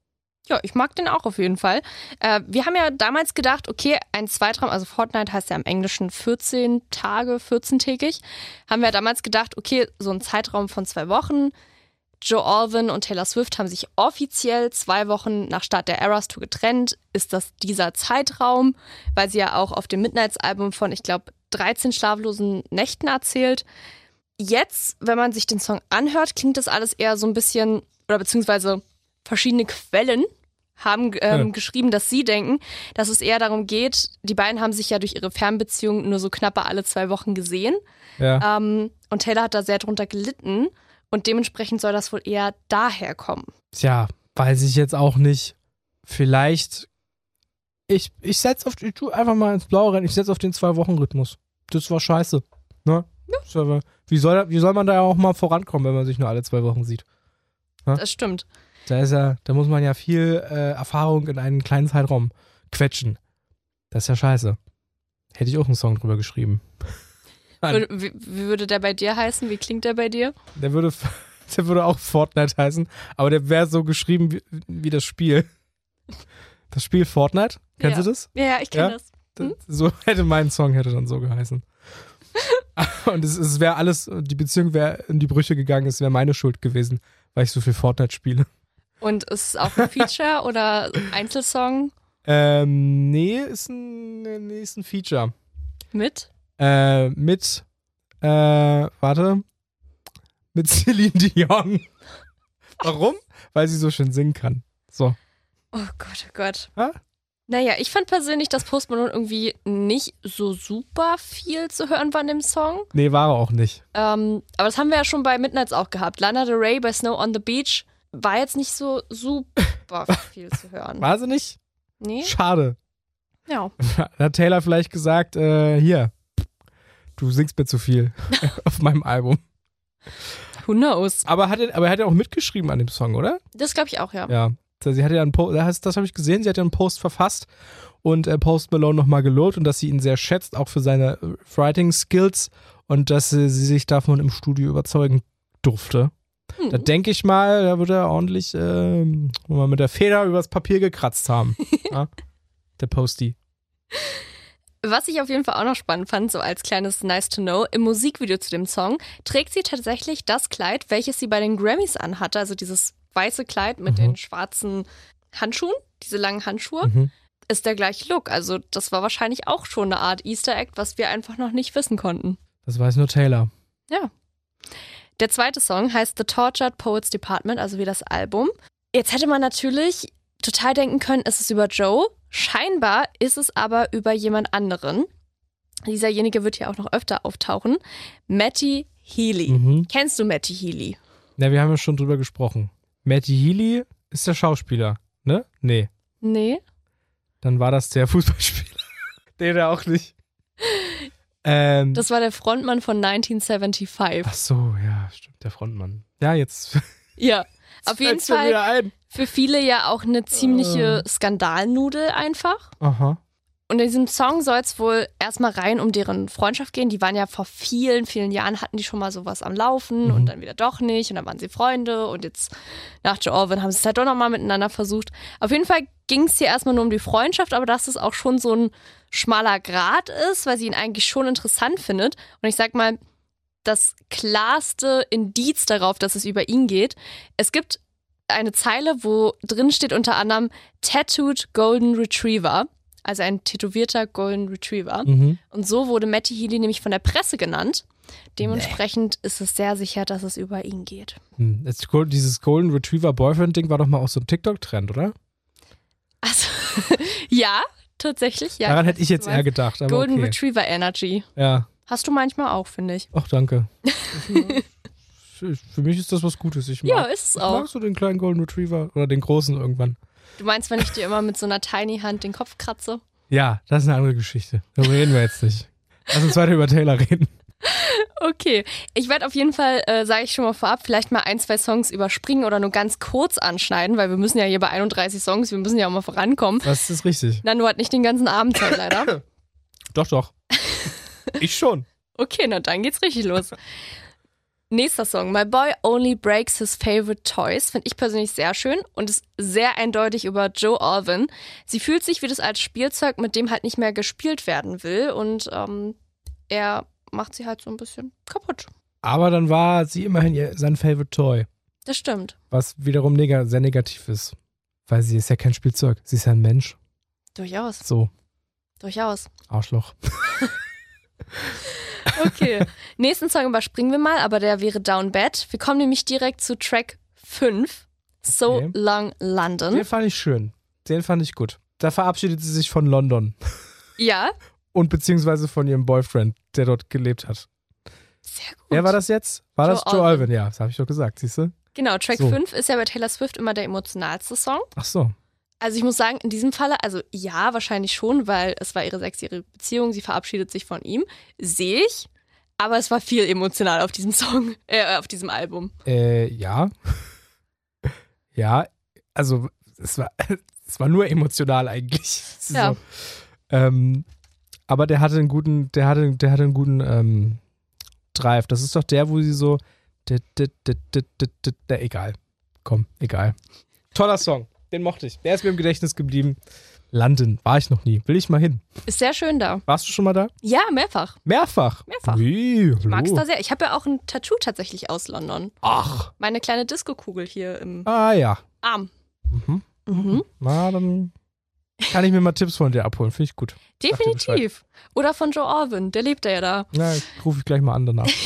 Ja, ich mag den auch auf jeden Fall. Wir haben ja damals gedacht, okay, ein Zeitraum, also Fortnite heißt ja im Englischen 14 Tage, 14-tägig, haben wir damals gedacht, okay, so ein Zeitraum von 2 Wochen. Joe Alwyn und Taylor Swift haben sich offiziell 2 Wochen nach Start der Eras Tour getrennt. Ist das dieser Zeitraum? Weil sie ja auch auf dem Midnights-Album von, ich glaube, 13 schlaflosen Nächten erzählt. Jetzt, wenn man sich den Song anhört, klingt das alles eher so ein bisschen, oder beziehungsweise verschiedene Quellen haben geschrieben, dass sie denken, dass es eher darum geht, die beiden haben sich ja durch ihre Fernbeziehung nur so knappe alle 2 Wochen gesehen. Ja. Und Taylor hat da sehr drunter gelitten und dementsprechend soll das wohl eher daher kommen. Tja, weiß ich jetzt auch nicht. Vielleicht, ich tue einfach mal ins Blaue rennen, ich setze auf den 2-Wochen-Rhythmus. Das war scheiße. Ne? Ja. Wie soll man da ja auch mal vorankommen, wenn man sich nur alle 2 Wochen sieht? Ne? Das stimmt. Da muss man ja viel Erfahrung in einen kleinen Zeitraum quetschen. Das ist ja scheiße. Hätte ich auch einen Song drüber geschrieben. Wie würde der bei dir heißen? Wie klingt der bei dir? Der würde auch Fortnite heißen, aber der wäre so geschrieben wie das Spiel. Das Spiel Fortnite, kennst du das? Ja, ich kenne das. So hätte mein Song dann so geheißen. Und es wäre alles, die Beziehung wäre in die Brüche gegangen, es wäre meine Schuld gewesen, weil ich so viel Fortnite spiele. Und ist es auch ein Feature oder Einzelsong? Nee, ist ein Feature. Mit Mit Celine Dion. Warum? Weil sie so schön singen kann. So. Oh Gott, oh Gott. Ha? Naja, ich fand persönlich, dass Post Malone irgendwie nicht so super viel zu hören war in dem Song. Nee, war er auch nicht. Aber das haben wir ja schon bei Midnights auch gehabt. Lana Del Rey bei Snow on the Beach war jetzt nicht so super viel zu hören. War sie nicht? Nee? Schade. Ja. Da hat Taylor vielleicht gesagt, hier, du singst mir zu viel auf meinem Album. Who knows? Aber er hat ja auch mitgeschrieben an dem Song, oder? Das glaube ich auch, ja. Ja. Sie hatte ja einen Post, das habe ich gesehen, sie hat ja einen Post verfasst und Post Malone nochmal gelobt und dass sie ihn sehr schätzt, auch für seine Writing-Skills und dass sie sich davon im Studio überzeugen durfte. Da denke ich mal, da wird er ordentlich mal mit der Feder übers Papier gekratzt haben. Ja? Der Posty. Was ich auf jeden Fall auch noch spannend fand, so als kleines Nice to Know, im Musikvideo zu dem Song trägt sie tatsächlich das Kleid, welches sie bei den Grammys anhatte, also dieses weiße Kleid mit den schwarzen Handschuhen, diese langen Handschuhe, ist der gleiche Look. Also das war wahrscheinlich auch schon eine Art Easter Egg, was wir einfach noch nicht wissen konnten. Das weiß nur Taylor. Ja. Der zweite Song heißt The Tortured Poets Department, also wie das Album. Jetzt hätte man natürlich total denken können, es ist über Joe. Scheinbar ist es aber über jemand anderen. Dieserjenige wird ja auch noch öfter auftauchen. Matty Healy. Kennst du Matty Healy? Ja, wir haben ja schon drüber gesprochen. Matty Healy ist der Schauspieler, ne? Nee. Nee. Dann war das der Fußballspieler. Der auch nicht. Das war der Frontmann von 1975. Ach so, ja, stimmt, der Frontmann. Ja, jetzt. Ja, auf jeden Fall für viele ja auch eine ziemliche Skandalnudel einfach. Aha. Und in diesem Song soll es wohl erstmal rein um deren Freundschaft gehen. Die waren ja vor vielen, vielen Jahren, hatten die schon mal sowas am Laufen und dann wieder doch nicht. Und dann waren sie Freunde und jetzt nach Joe Alwyn haben sie es halt doch nochmal miteinander versucht. Auf jeden Fall ging es hier erstmal nur um die Freundschaft, aber dass es auch schon so ein schmaler Grat ist, weil sie ihn eigentlich schon interessant findet. Und ich sag mal, das klarste Indiz darauf, dass es über ihn geht, es gibt eine Zeile, wo drin steht unter anderem Tattooed Golden Retriever. Also ein tätowierter Golden Retriever. Und so wurde Matty Healy nämlich von der Presse genannt. Dementsprechend ist es sehr sicher, dass es über ihn geht. Dieses Golden Retriever Boyfriend-Ding war doch mal auch so ein TikTok-Trend, oder? Also, ja, tatsächlich. Ja, daran hätte ich jetzt eher gedacht. Aber Golden okay. Retriever Energy. Ja. Hast du manchmal auch, finde ich. Ach, danke. Für mich ist das was Gutes. Ist es auch. Magst du den kleinen Golden Retriever oder den großen irgendwann? Du meinst, wenn ich dir immer mit so einer Tiny-Hand den Kopf kratze? Ja, das ist eine andere Geschichte. Darüber reden wir jetzt nicht. Lass uns weiter über Taylor reden. Okay, ich werde auf jeden Fall, sage ich schon mal vorab, vielleicht mal 1, 2 Songs überspringen oder nur ganz kurz anschneiden, weil wir müssen ja hier bei 31 Songs, wir müssen ja auch mal vorankommen. Das ist richtig. Nando hat nicht den ganzen Abend Zeit, leider. Doch. Ich schon. Okay, na dann geht's richtig los. Nächster Song, My Boy Only Breaks His Favorite Toys, finde ich persönlich sehr schön und ist sehr eindeutig über Jo Alwyn. Sie fühlt sich wie das alte Spielzeug, mit dem halt nicht mehr gespielt werden will und er macht sie halt so ein bisschen kaputt. Aber dann war sie immerhin sein Favorite Toy. Das stimmt. Was wiederum sehr negativ ist. Weil sie ist ja kein Spielzeug, sie ist ja ein Mensch. Durchaus. So. Durchaus. Arschloch. Okay, nächsten Song überspringen wir mal, aber der wäre Down Bad. Wir kommen nämlich direkt zu Track 5, So Okay. Long London. Den fand ich schön. Den fand ich gut. Da verabschiedet sie sich von London. Ja, Und beziehungsweise von ihrem Boyfriend, der dort gelebt hat. sehr gut. Wer war das jetzt? War das Jo Joe Alwyn. Alwyn? Ja, das habe ich doch gesagt, siehst du? Genau, Track So. 5 ist ja bei Taylor Swift immer der emotionalste Song. Ach so. Also ich muss sagen, in diesem Falle, also ja, wahrscheinlich schon, weil es war ihre 6-jährige Beziehung, sie verabschiedet sich von ihm. Sehe ich, aber es war viel emotional auf diesem Song, auf diesem Album. Ja. Ja, also es war nur emotional eigentlich. Ja. So. Aber der hatte einen guten Drive. Das ist doch der, wo sie so egal. Komm, egal. Toller Song. Den mochte ich. Der ist mir im Gedächtnis geblieben. London. War ich noch nie. Will ich mal hin. Ist sehr schön da. Warst du schon mal da? Ja, mehrfach. Mehrfach. Mehrfach. Ui, Ich mag es hallo. da sehr. Ich habe ja auch ein Tattoo tatsächlich aus London. Ach. Meine kleine Disco-Kugel hier im Ah ja. Arm. Mhm. Mhm. Na, dann kann ich mir mal Tipps von dir abholen. Finde ich gut. Sag dir Bescheid. Definitiv. Oder von Joe Alwyn, der lebt ja da. Na, rufe ich gleich mal an danach.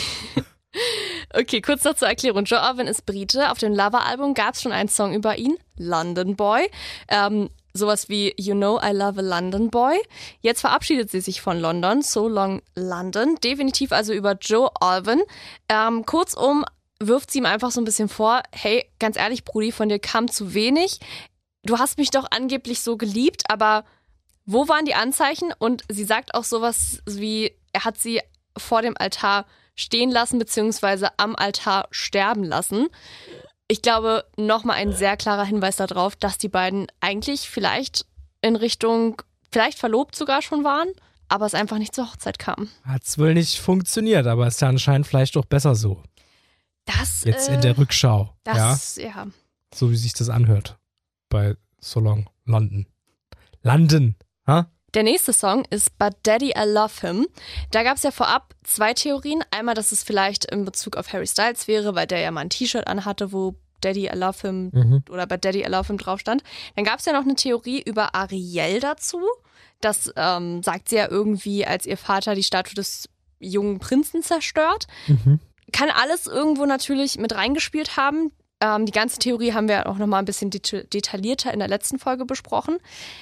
Okay, kurz noch zur Erklärung. Joe Alwyn ist Brite. Auf dem Lover-Album gab es schon einen Song über ihn, London Boy. Sowas wie You Know I Love a London Boy. Jetzt verabschiedet sie sich von London, So Long London. Definitiv also über Joe Alwyn. Kurzum wirft sie ihm einfach so ein bisschen vor, hey, ganz ehrlich, Brudi, von dir kam zu wenig. Du hast mich doch angeblich so geliebt, aber wo waren die Anzeichen? Und sie sagt auch sowas wie, er hat sie vor dem Altar stehen lassen, beziehungsweise am Altar sterben lassen. Ich glaube, nochmal ein sehr klarer Hinweis darauf, dass die beiden eigentlich vielleicht in Richtung, vielleicht verlobt sogar schon waren, aber es einfach nicht zur Hochzeit kam. Hat's wohl nicht funktioniert, aber ist ja anscheinend vielleicht auch besser so. Das, Jetzt in der Rückschau. Ja, das, ja. so wie sich das anhört. Bei So Long London. London. Ha? Der nächste Song ist But Daddy I Love Him. Da gab es ja vorab 2 Theorien. Einmal, dass es vielleicht in Bezug auf Harry Styles wäre, weil der ja mal ein T-Shirt anhatte, wo Daddy I Love Him oder But Daddy I Love Him drauf stand. Dann gab es ja noch eine Theorie über Ariel dazu. Das sagt sie ja irgendwie, als ihr Vater die Statue des jungen Prinzen zerstört. Kann alles irgendwo natürlich mit reingespielt haben. Die ganze Theorie haben wir auch noch mal ein bisschen detaillierter in der letzten Folge besprochen.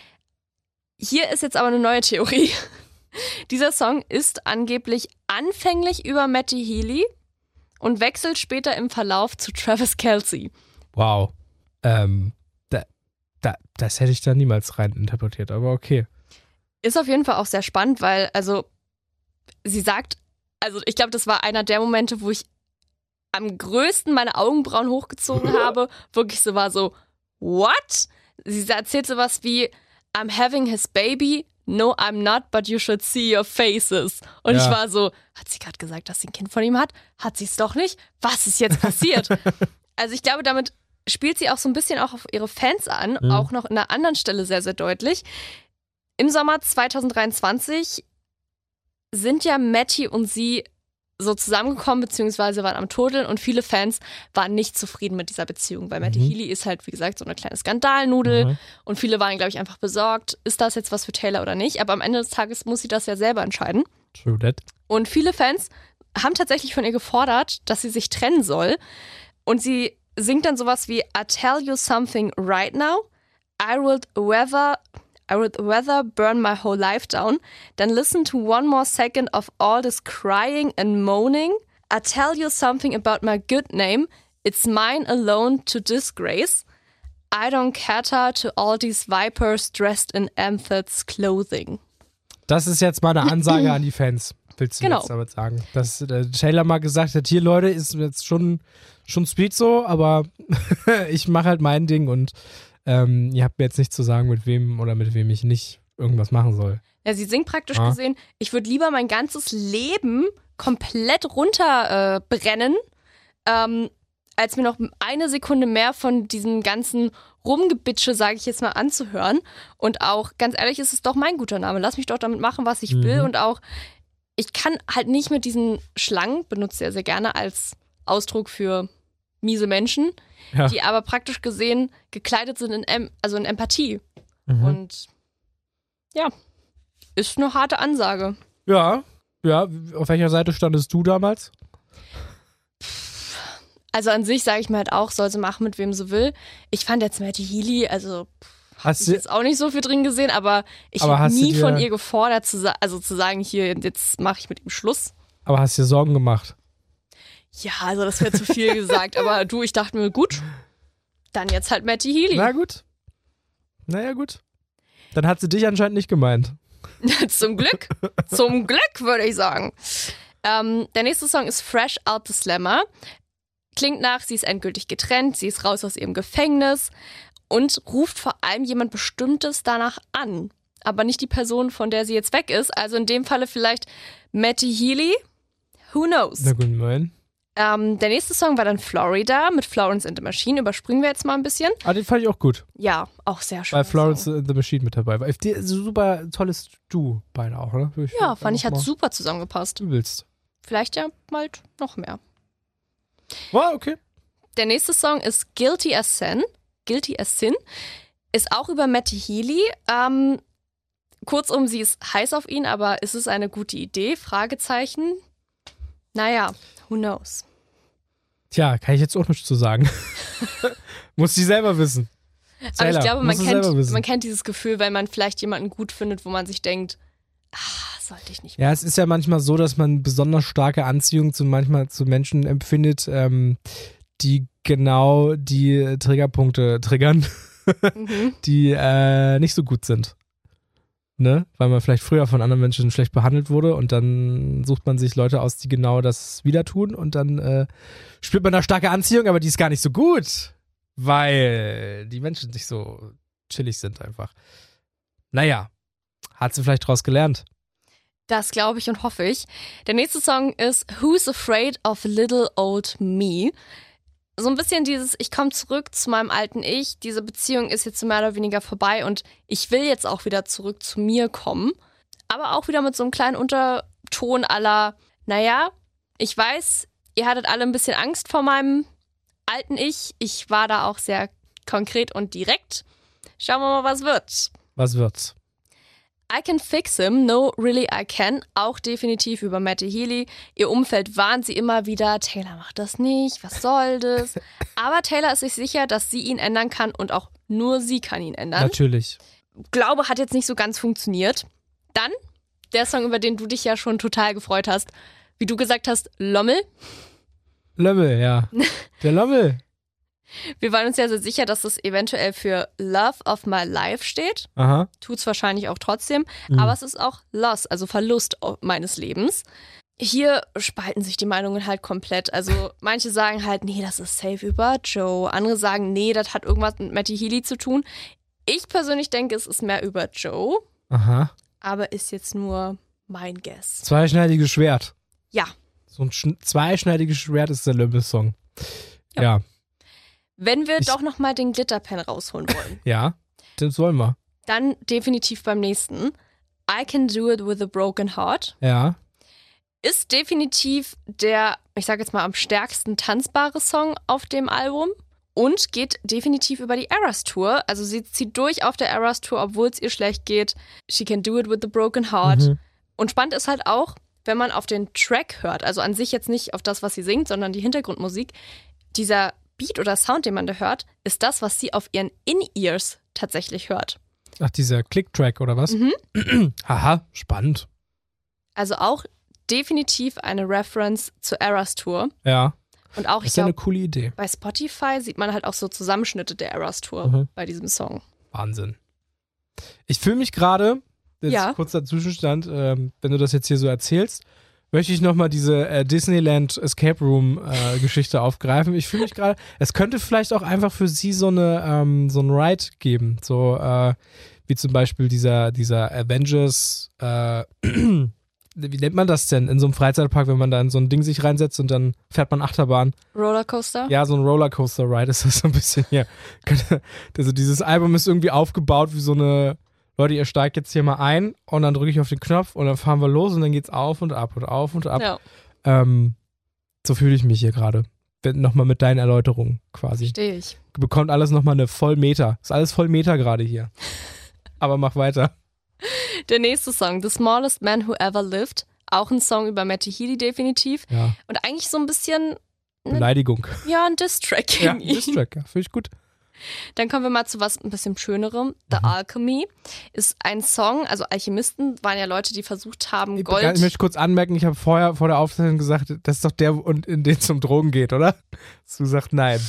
Hier ist jetzt aber eine neue Theorie. Dieser Song ist angeblich anfänglich über Matty Healy und wechselt später im Verlauf zu Travis Kelce. Wow. Das hätte ich da niemals rein interpretiert, aber okay. Ist auf jeden Fall auch sehr spannend, weil, also, sie sagt, also ich glaube, das war einer der Momente, wo ich am größten meine Augenbrauen hochgezogen habe. Wirklich so war so, what? Sie erzählt sowas wie, I'm having his baby. No, I'm not, but you should see your faces. Und Ja. ich war so, hat sie gerade gesagt, dass sie ein Kind von ihm hat? Hat sie es doch nicht? Was ist jetzt passiert? Also ich glaube, damit spielt sie auch so ein bisschen auch auf ihre Fans an, auch noch in einer anderen Stelle sehr, sehr deutlich. Im Sommer 2023 sind ja Matty und sie so zusammengekommen, beziehungsweise waren am Turteln und viele Fans waren nicht zufrieden mit dieser Beziehung, weil Matty Healy ist halt, wie gesagt, so eine kleine Skandalnudel und viele waren, glaube ich, einfach besorgt, ist das jetzt was für Taylor oder nicht, aber am Ende des Tages muss sie das ja selber entscheiden. True that. Und viele Fans haben tatsächlich von ihr gefordert, dass sie sich trennen soll und sie singt dann sowas wie I tell you something right now, I would rather burn my whole life down than listen to one more second of all this crying and moaning. I tell you something about my good name. It's mine alone to disgrace. I don't cater to all these vipers dressed in Amthets clothing. Das ist jetzt mal eine Ansage an die Fans, willst du Genau. jetzt damit sagen. Dass Taylor mal gesagt hat, hier Leute, ist jetzt schon sweet so, aber ich mache halt mein Ding und ihr habt mir jetzt nicht zu sagen, mit wem oder mit wem ich nicht irgendwas machen soll. Ja, sie singt praktisch gesehen, ich würde lieber mein ganzes Leben komplett runterbrennen, als mir noch eine Sekunde mehr von diesem ganzen Rumgebitsche, sage ich jetzt mal, anzuhören. Und auch, ganz ehrlich, ist es doch mein guter Name. Lass mich doch damit machen, was ich will. Und auch, ich kann halt nicht mit diesen Schlangen, benutze ja sehr gerne als Ausdruck für miese Menschen, die aber praktisch gesehen gekleidet sind in Empathie. Und ja, ist eine harte Ansage. Ja, auf welcher Seite standest du damals? Also an sich sage ich mir halt auch, soll sie machen, mit wem sie will. Ich fand jetzt Matty Healy, also habe ich jetzt auch nicht so viel drin gesehen, aber ich habe nie von ihr gefordert, zu sagen, hier, jetzt mache ich mit ihm Schluss. Aber hast dir Sorgen gemacht? Ja, also das wäre zu viel gesagt, aber du, ich dachte mir, gut, dann jetzt halt Matty Healy. Naja, gut. Dann hat sie dich anscheinend nicht gemeint. Zum Glück, würde ich sagen. Der nächste Song ist Fresh Out the Slammer. Klingt nach, sie ist endgültig getrennt, sie ist raus aus ihrem Gefängnis und ruft vor allem jemand Bestimmtes danach an. Aber nicht die Person, von der sie jetzt weg ist. Also in dem Falle vielleicht Matty Healy. Who knows? Na gut, mein. Der nächste Song war dann Florida mit Florence and the Machine. Überspringen wir jetzt mal ein bisschen. Den fand ich auch gut. Ja, auch sehr schön. Weil Florence and the Machine mit dabei war. Super tolles Duo beide auch, oder? Ja, fand ich, hat super zusammengepasst. Du willst. Vielleicht ja bald noch mehr. Wow, okay. Der nächste Song ist Guilty as Sin. Ist auch über Matty Healy. Kurzum, sie ist heiß auf ihn, aber ist es eine gute Idee? Fragezeichen. Naja, who knows? Tja, kann ich jetzt auch nichts zu sagen. Muss sie selber wissen. Aber ich glaube, man kennt dieses Gefühl, wenn man vielleicht jemanden gut findet, wo man sich denkt, sollte ich nicht mehr. Ja, es ist ja manchmal so, dass man besonders starke Anziehung zu Menschen empfindet, die genau die Triggerpunkte triggern, die nicht so gut sind. Ne? Weil man vielleicht früher von anderen Menschen schlecht behandelt wurde und dann sucht man sich Leute aus, die genau das wieder tun und dann spürt man da starke Anziehung, aber die ist gar nicht so gut, weil die Menschen nicht so chillig sind einfach. Naja, hat sie vielleicht draus gelernt. Das glaube ich und hoffe ich. Der nächste Song ist Who's Afraid of Little Old Me? So ein bisschen dieses, ich komme zurück zu meinem alten Ich, diese Beziehung ist jetzt mehr oder weniger vorbei und ich will jetzt auch wieder zurück zu mir kommen. Aber auch wieder mit so einem kleinen Unterton à la, naja, ich weiß, ihr hattet alle ein bisschen Angst vor meinem alten Ich. Ich war da auch sehr konkret und direkt. Schauen wir mal, was wird. Was wird's? I Can Fix Him, No Really I Can, auch definitiv über Matty Healy. Ihr Umfeld warnt sie immer wieder, Taylor macht das nicht, was soll das? Aber Taylor ist sich sicher, dass sie ihn ändern kann und auch nur sie kann ihn ändern. Natürlich. Glaube hat jetzt nicht so ganz funktioniert. Dann der Song, über den du dich ja schon total gefreut hast. Wie du gesagt hast, Lommel. Lommel, ja. Der Lommel. Wir waren uns ja sehr sicher, dass das eventuell für Love of My Life steht. Aha. Tut's wahrscheinlich auch trotzdem. Aber es ist auch Loss, also Verlust meines Lebens. Hier spalten sich die Meinungen halt komplett. Also manche sagen halt, nee, das ist safe über Joe. Andere sagen, nee, das hat irgendwas mit Matty Healy zu tun. Ich persönlich denke, es ist mehr über Joe. Aha. Aber ist jetzt nur mein Guess. Zweischneidiges Schwert. Ja. So ein zweischneidiges Schwert ist der Lommel-Song. Ja. Wenn wir doch nochmal den Glitterpen rausholen wollen. Ja, das wollen wir. Dann definitiv beim nächsten. I Can Do It With a Broken Heart. Ja. Ist definitiv der, ich sag jetzt mal, am stärksten tanzbare Song auf dem Album. Und geht definitiv über die Eras Tour. Also sie zieht durch auf der Eras Tour, obwohl es ihr schlecht geht. She Can Do It With a Broken Heart. Und spannend ist halt auch, wenn man auf den Track hört, also an sich jetzt nicht auf das, was sie singt, sondern die Hintergrundmusik, dieser Beat oder Sound, den man da hört, ist das, was sie auf ihren In-Ears tatsächlich hört. Ach, dieser Click-Track oder was? Haha, spannend. Also auch definitiv eine Reference zur Eras Tour. Ja. Und auch, das ist eine coole Idee. Bei Spotify sieht man halt auch so Zusammenschnitte der Eras Tour bei diesem Song. Wahnsinn. Ich fühle mich gerade, jetzt kurzer Zwischenstand, wenn du das jetzt hier so erzählst, möchte ich nochmal diese Disneyland Escape Room Geschichte aufgreifen. Ich fühle mich gerade, es könnte vielleicht auch einfach für sie so ein Ride geben. So wie zum Beispiel dieser Avengers wie nennt man das denn in so einem Freizeitpark, wenn man da in so ein Ding sich reinsetzt und dann fährt man Achterbahn? Rollercoaster? Ja, so ein Rollercoaster-Ride ist das so ein bisschen hier. Also dieses Album ist irgendwie aufgebaut wie so eine, Leute, ihr steigt jetzt hier mal ein und dann drücke ich auf den Knopf und dann fahren wir los und dann geht's auf und ab und auf und ab. Ja. So fühle ich mich hier gerade. Nochmal mit deinen Erläuterungen quasi. Verstehe ich. Bekommt alles nochmal eine Vollmeter. Ist alles Vollmeter gerade hier. Aber mach weiter. Der nächste Song, The Smallest Man Who Ever Lived. Auch ein Song über Matty Healy definitiv. Ja. Und eigentlich so ein bisschen Beleidigung. Ja, ein Diss-Track. Ja, ein Diss-Track, ja, finde ich gut. Dann kommen wir mal zu was ein bisschen Schönerem. The Alchemy ist ein Song, also Alchemisten waren ja Leute, die versucht haben, Gold... Ich möchte kurz anmerken, ich habe vorher vor der Aufzeichnung gesagt, das ist doch der, in den es um Drogen geht, oder? Du sagst nein.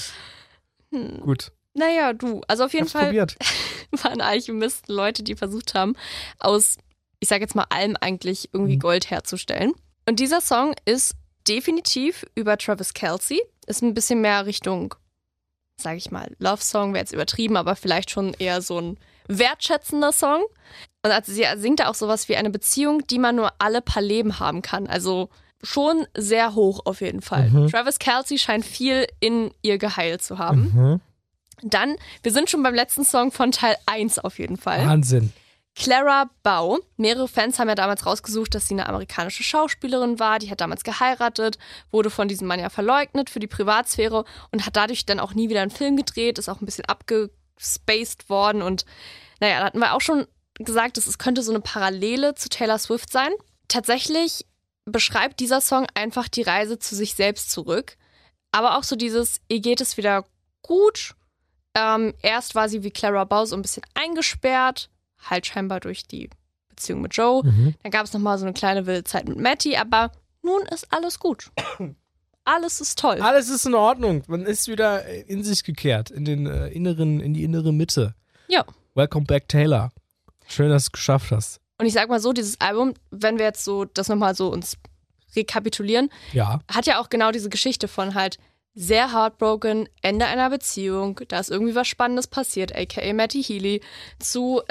Gut. Naja, also auf jeden Fall probiert. waren Alchemisten Leute, die versucht haben, aus, ich sag jetzt mal, allem eigentlich irgendwie Gold herzustellen. Und dieser Song ist definitiv über Travis Kelce, ist ein bisschen mehr Richtung, sag ich mal, Love-Song wäre jetzt übertrieben, aber vielleicht schon eher so ein wertschätzender Song. Und also sie singt da auch sowas wie eine Beziehung, die man nur alle paar Leben haben kann. Also schon sehr hoch auf jeden Fall. Travis Kelce scheint viel in ihr geheilt zu haben. Dann, wir sind schon beim letzten Song von Teil 1 auf jeden Fall. Wahnsinn. Clara Bow. Mehrere Fans haben ja damals rausgesucht, dass sie eine amerikanische Schauspielerin war. Die hat damals geheiratet, wurde von diesem Mann ja verleugnet für die Privatsphäre und hat dadurch dann auch nie wieder einen Film gedreht, ist auch ein bisschen abgespaced worden. Und naja, da hatten wir auch schon gesagt, es könnte so eine Parallele zu Taylor Swift sein. Tatsächlich beschreibt dieser Song einfach die Reise zu sich selbst zurück. Aber auch so dieses, ihr geht es wieder gut. Erst war sie wie Clara Bow so ein bisschen eingesperrt, halt scheinbar durch die Beziehung mit Joe. Dann gab es nochmal so eine kleine wilde Zeit mit Matty, aber nun ist alles gut. Alles ist toll. Alles ist in Ordnung. Man ist wieder in sich gekehrt, in die innere Mitte. Ja. Welcome back, Taylor. Schön, dass du es geschafft hast. Und ich sag mal so, dieses Album, wenn wir jetzt so das nochmal so uns rekapitulieren, hat ja auch genau diese Geschichte von halt sehr heartbroken, Ende einer Beziehung, da ist irgendwie was Spannendes passiert, aka Matty Healy, zu,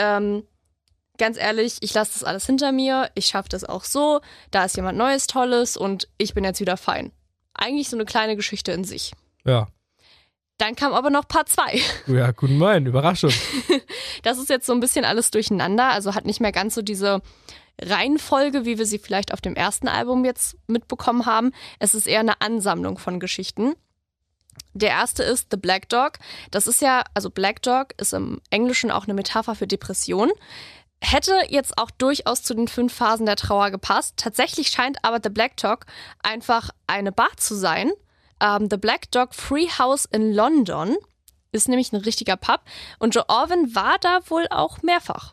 ganz ehrlich, ich lasse das alles hinter mir, ich schaffe das auch so, da ist jemand Neues, Tolles und ich bin jetzt wieder fein. Eigentlich so eine kleine Geschichte in sich. Ja. Dann kam aber noch Part 2. Ja, guten Morgen, Überraschung. Das ist jetzt so ein bisschen alles durcheinander, also hat nicht mehr ganz so diese Reihenfolge, wie wir sie vielleicht auf dem ersten Album jetzt mitbekommen haben. Es ist eher eine Ansammlung von Geschichten. Der erste ist The Black Dog. Das ist ja, also Black Dog ist im Englischen auch eine Metapher für Depression. Hätte jetzt auch durchaus zu den 5 Phasen der Trauer gepasst. Tatsächlich scheint aber The Black Dog einfach eine Bar zu sein. The Black Dog Free House in London ist nämlich ein richtiger Pub. Und Joe Alwyn war da wohl auch mehrfach.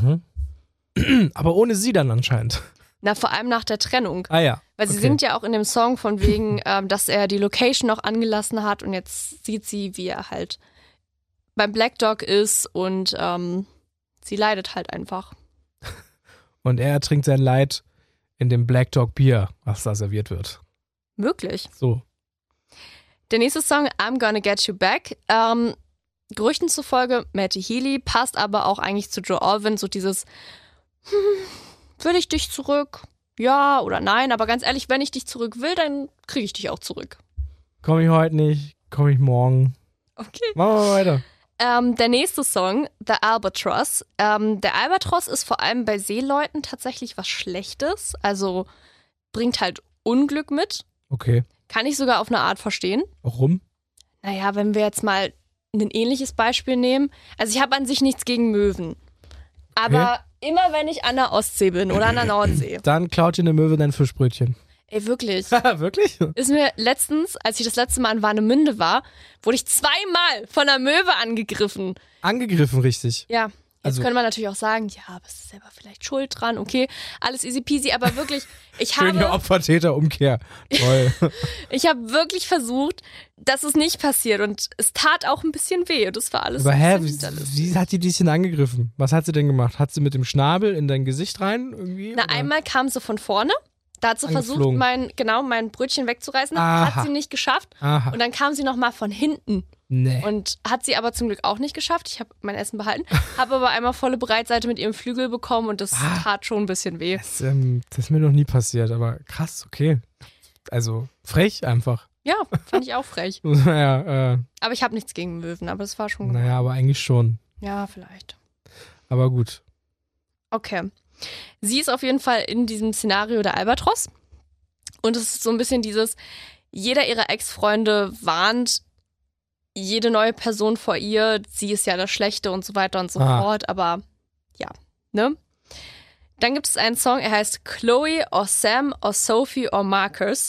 Aber ohne sie dann anscheinend. Na, vor allem nach der Trennung. Ah ja. Weil sie singt ja auch in dem Song von wegen, dass er die Location noch angelassen hat und jetzt sieht sie, wie er halt beim Black Dog ist und sie leidet halt einfach. Und er trinkt sein Leid in dem Black Dog Bier, was da serviert wird. Möglich. So. Der nächste Song, I'm Gonna Get You Back. Gerüchten zufolge Matty Healy, passt aber auch eigentlich zu Joe Alwyn, so dieses will ich dich zurück? Ja oder nein, aber ganz ehrlich, wenn ich dich zurück will, dann kriege ich dich auch zurück. Komme ich heute nicht, komme ich morgen. Okay. Machen wir weiter. Der nächste Song, The Albatross. Der Albatros ist vor allem bei Seeleuten tatsächlich was Schlechtes, also bringt halt Unglück mit. Okay. Kann ich sogar auf eine Art verstehen. Warum? Naja, wenn wir jetzt mal ein ähnliches Beispiel nehmen. Also ich habe an sich nichts gegen Möwen. Aber immer wenn ich an der Ostsee bin oder an der Nordsee. Dann klaut dir eine Möwe dein Fischbrötchen. Ey, wirklich. Wirklich? Ist mir letztens, als ich das letzte Mal in Warnemünde war, wurde ich 2-mal von einer Möwe angegriffen. Angegriffen, richtig. Ja. Jetzt Also- könnte man natürlich auch sagen, ja, aber es ist selber vielleicht schuld dran, okay, alles easy peasy, aber wirklich, Schöne Opfer-Täter-Umkehr. Toll. ich habe wirklich versucht, dass es nicht passiert und es tat auch ein bisschen weh und das war alles Aber ein bisschen wie hat die dich denn angegriffen? Was hat sie denn gemacht? Hat sie mit dem Schnabel in dein Gesicht rein irgendwie? Na, oder? einmal kam sie von vorne, da hat sie versucht, Angeflogen. mein Brötchen wegzureißen, Aha. hat sie nicht geschafft Aha. und dann kam sie nochmal von hinten Nee. Und hat sie aber zum Glück auch nicht geschafft. Ich habe mein Essen behalten, habe aber einmal volle Breitseite mit ihrem Flügel bekommen und das tat schon ein bisschen weh. Das ist mir noch nie passiert, aber krass, okay. Also frech einfach. Ja, fand ich auch frech. Naja, Aber ich habe nichts gegen Möwen, aber das war schon gut. aber eigentlich schon. Ja, vielleicht. Aber gut. Okay. Sie ist auf jeden Fall in diesem Szenario der Albatros. Und es ist so ein bisschen dieses, jeder ihrer Ex-Freunde warnt jede neue Person vor ihr, sie ist ja das Schlechte und so weiter und so fort. Aber ja, ne? Dann gibt es einen Song, er heißt Chloe or Sam or Sophie or Marcus.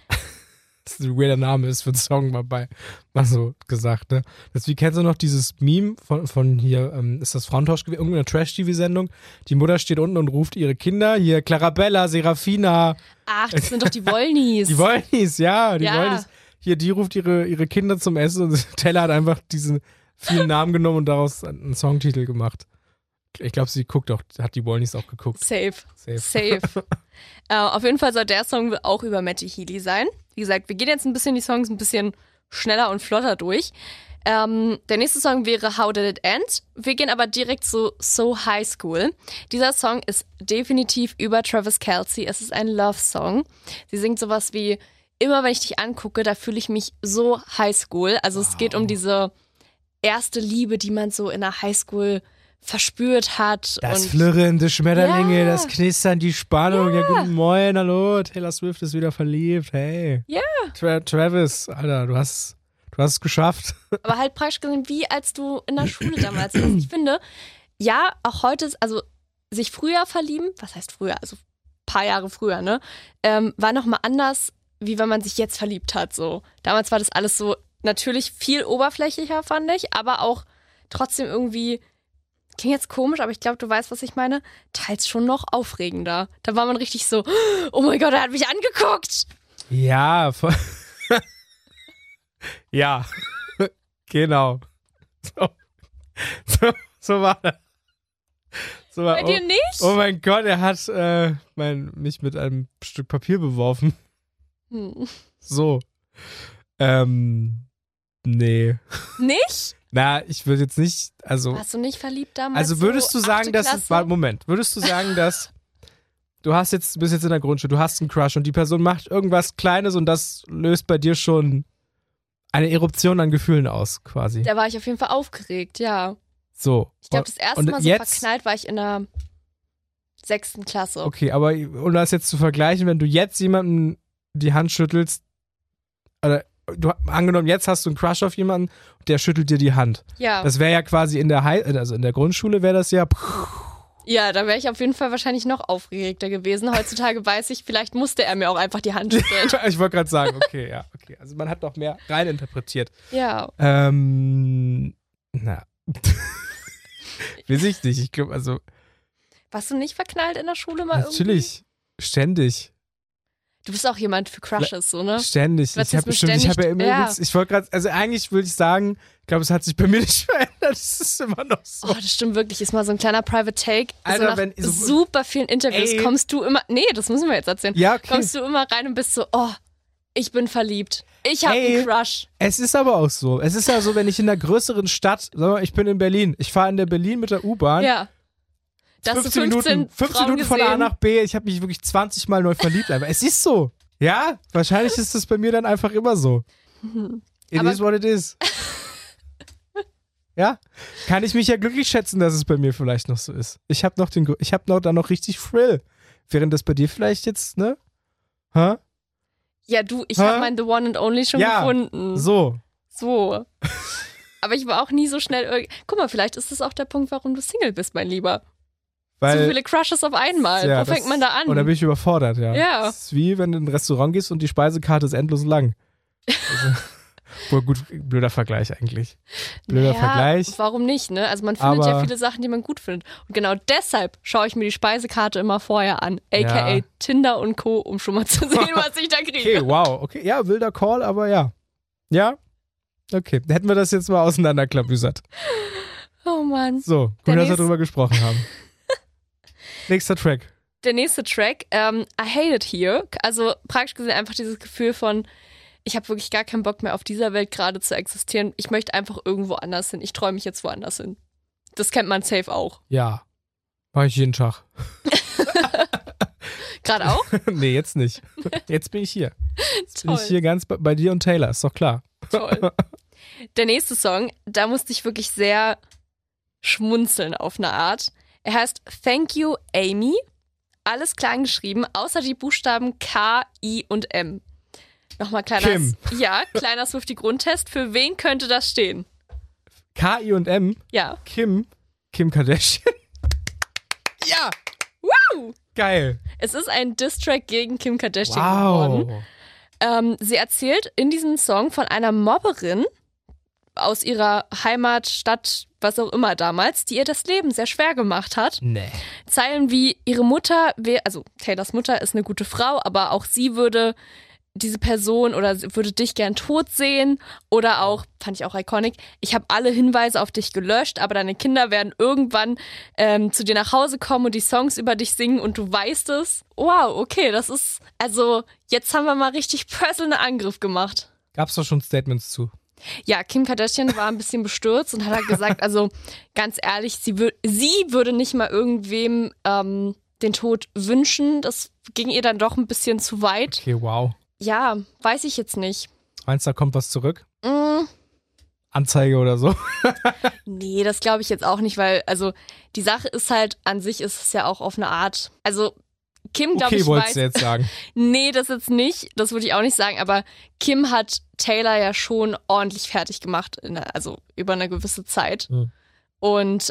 Das ist ein weirder Name ist für einen Song mal so gesagt, ne? Wie kennst du noch dieses Meme von hier, ist das Frauentausch gewesen, irgendeine Trash-TV-Sendung? Die Mutter steht unten und ruft ihre Kinder, hier Clarabella, Serafina. Ach, das sind doch die Wollnies. Die Wollnies, ja, die Wollnies. Hier, die ruft ihre Kinder zum Essen und Taylor hat einfach diesen vielen Namen genommen und daraus einen Songtitel gemacht. Ich glaube, sie hat die Wollnies auch geguckt. Safe. Auf jeden Fall soll der Song auch über Matty Healy sein. Wie gesagt, wir gehen jetzt die Songs ein bisschen schneller und flotter durch. Der nächste Song wäre How Did It End? Wir gehen aber direkt zu So High School. Dieser Song ist definitiv über Travis Kelce. Es ist ein Love-Song. Sie singt sowas wie, immer wenn ich dich angucke, da fühle ich mich so High School. Also es geht um diese erste Liebe, die man so in der High School verspürt hat. Das und Flirren des Schmetterlinge, das Knistern, die Spannung. Ja, guten Morgen, hallo, Taylor Swift ist wieder verliebt, hey. Ja. Travis, Alter, du hast es geschafft. Aber halt praktisch gesehen, wie als du in der Schule damals warst. Ich finde, ja, auch heute, also sich früher verlieben, was heißt früher, also ein paar Jahre früher, ne, war nochmal anders, wie wenn man sich jetzt verliebt hat, so. Damals war das alles so natürlich viel oberflächlicher, fand ich, aber auch trotzdem irgendwie, klingt jetzt komisch, aber ich glaube, du weißt, was ich meine, teils schon noch aufregender. Da war man richtig so, oh mein Gott, er hat mich angeguckt. Ja, ja, genau. So war das. Bei dir nicht? Oh mein Gott, er hat mich mit einem Stück Papier beworfen. So. Nee. Nicht? Na, ich würde jetzt nicht, also... Warst du nicht verliebt damals? Also würdest du sagen, würdest du sagen, dass du bist jetzt in der Grundschule, du hast einen Crush und die Person macht irgendwas Kleines und das löst bei dir schon eine Eruption an Gefühlen aus, quasi? Da war ich auf jeden Fall aufgeregt, ja. So. Ich glaube, das erste Mal so verknallt war ich in der 6. Klasse. Okay, aber um das jetzt zu vergleichen, wenn du jetzt jemandem die Hand schüttelst, oder angenommen, jetzt hast du einen Crush auf jemanden, der schüttelt dir die Hand. Ja. Das wäre ja quasi in der Grundschule wäre das ja. Ja, da wäre ich auf jeden Fall wahrscheinlich noch aufgeregter gewesen. Heutzutage weiß ich, vielleicht musste er mir auch einfach die Hand schütteln. Ich wollte gerade sagen, okay. Also man hat noch mehr reininterpretiert. Ja. Na. Weiß ich nicht. Ich glaube, also. Warst du nicht verknallt in der Schule mal irgendwie? Natürlich. Ständig. Du bist auch jemand für Crushes, so, ne? Ständig. Ich wollte gerade, also eigentlich würde ich sagen, ich glaube, es hat sich bei mir nicht verändert. Es ist immer noch so. Oh, das stimmt wirklich. Ist mal so ein kleiner Private Take. Alter, also nach super vielen Interviews kommst du immer, nee, das müssen wir jetzt erzählen. Ja, okay. Kommst du immer rein und bist so, oh, ich bin verliebt. Ich habe einen Crush. Es ist aber auch so. Es ist ja so, wenn ich in einer größeren Stadt, sagen wir mal, ich bin in Berlin. Ich fahre in der Berlin mit der U-Bahn. Ja. 15 Minuten von A nach B. Ich habe mich wirklich 20 Mal neu verliebt. Aber es ist so. Ja, wahrscheinlich ist das bei mir dann einfach immer so. It is what it is. Ja, kann ich mich ja glücklich schätzen, dass es bei mir vielleicht noch so ist. Ich habe dann noch richtig Thrill. Während das bei dir vielleicht jetzt, ne? Hä? Ja, ich habe mein The One and Only schon gefunden. So. Aber ich war auch nie so schnell. Guck mal, vielleicht ist das auch der Punkt, warum du Single bist, mein Lieber. Weil, so viele Crushes auf einmal. Ja, wo fängt man da an? Und da bin ich überfordert, ja. Ja. Das ist wie, wenn du in ein Restaurant gehst und die Speisekarte ist endlos lang. Also, wohl gut, blöder Vergleich eigentlich. Vergleich. Warum nicht, ne? Also man findet ja viele Sachen, die man gut findet. Und genau deshalb schaue ich mir die Speisekarte immer vorher an. A.k.a. Tinder und Co., um schon mal zu sehen, was ich da kriege. Okay, wow. Okay, ja, wilder Call, aber ja. Ja? Okay, hätten wir das jetzt mal auseinanderklabüsert. Oh Mann. So, gut, dass wir drüber gesprochen haben. Nächster Track. Der nächste Track, I Hate It Here. Also praktisch gesehen einfach dieses Gefühl von, ich habe wirklich gar keinen Bock mehr auf dieser Welt gerade zu existieren. Ich möchte einfach irgendwo anders hin. Ich träume mich jetzt woanders hin. Das kennt man safe auch. Ja, mach ich jeden Tag. Gerade auch? Nee, jetzt nicht. Jetzt bin ich hier. Jetzt bin Toll. ich hier ganz bei dir und Taylor, ist doch klar. Toll. Der nächste Song, da musste ich wirklich sehr schmunzeln auf eine Art. Er heißt Thank You, Amy. Alles klein geschrieben, außer die Buchstaben K, I und M. Nochmal Kim. kleiner Swiftie-Grundtest. Für wen könnte das stehen? K-I und M? Ja. Kim Kardashian? Ja! Woo! Geil. Es ist ein Diss-Track gegen Kim Kardashian geworden. Wow. Sie erzählt in diesem Song von einer Mobberin aus ihrer Heimatstadt, was auch immer damals, die ihr das Leben sehr schwer gemacht hat. Nee. Zeilen wie ihre Mutter, also Taylors Mutter ist eine gute Frau, aber auch sie würde diese Person oder würde dich gern tot sehen. Oder auch, fand ich auch iconic, ich habe alle Hinweise auf dich gelöscht, aber deine Kinder werden irgendwann zu dir nach Hause kommen und die Songs über dich singen und du weißt es. Wow, okay, das ist, also jetzt haben wir mal richtig personal Angriff gemacht. Gab's doch schon Statements zu. Ja, Kim Kardashian war ein bisschen bestürzt und hat halt gesagt, also ganz ehrlich, sie würde nicht mal irgendwem den Tod wünschen. Das ging ihr dann doch ein bisschen zu weit. Okay, wow. Ja, weiß ich jetzt nicht. Meinst du, da kommt was zurück? Anzeige oder so? Nee, das glaube ich jetzt auch nicht, weil, also die Sache ist halt, an sich ist es ja auch auf eine Art, also Kim, glaube ich, wolltest du jetzt sagen. Nee, das jetzt nicht, das würde ich auch nicht sagen, aber Kim hat Taylor ja schon ordentlich fertig gemacht, also über eine gewisse Zeit. Mhm. Und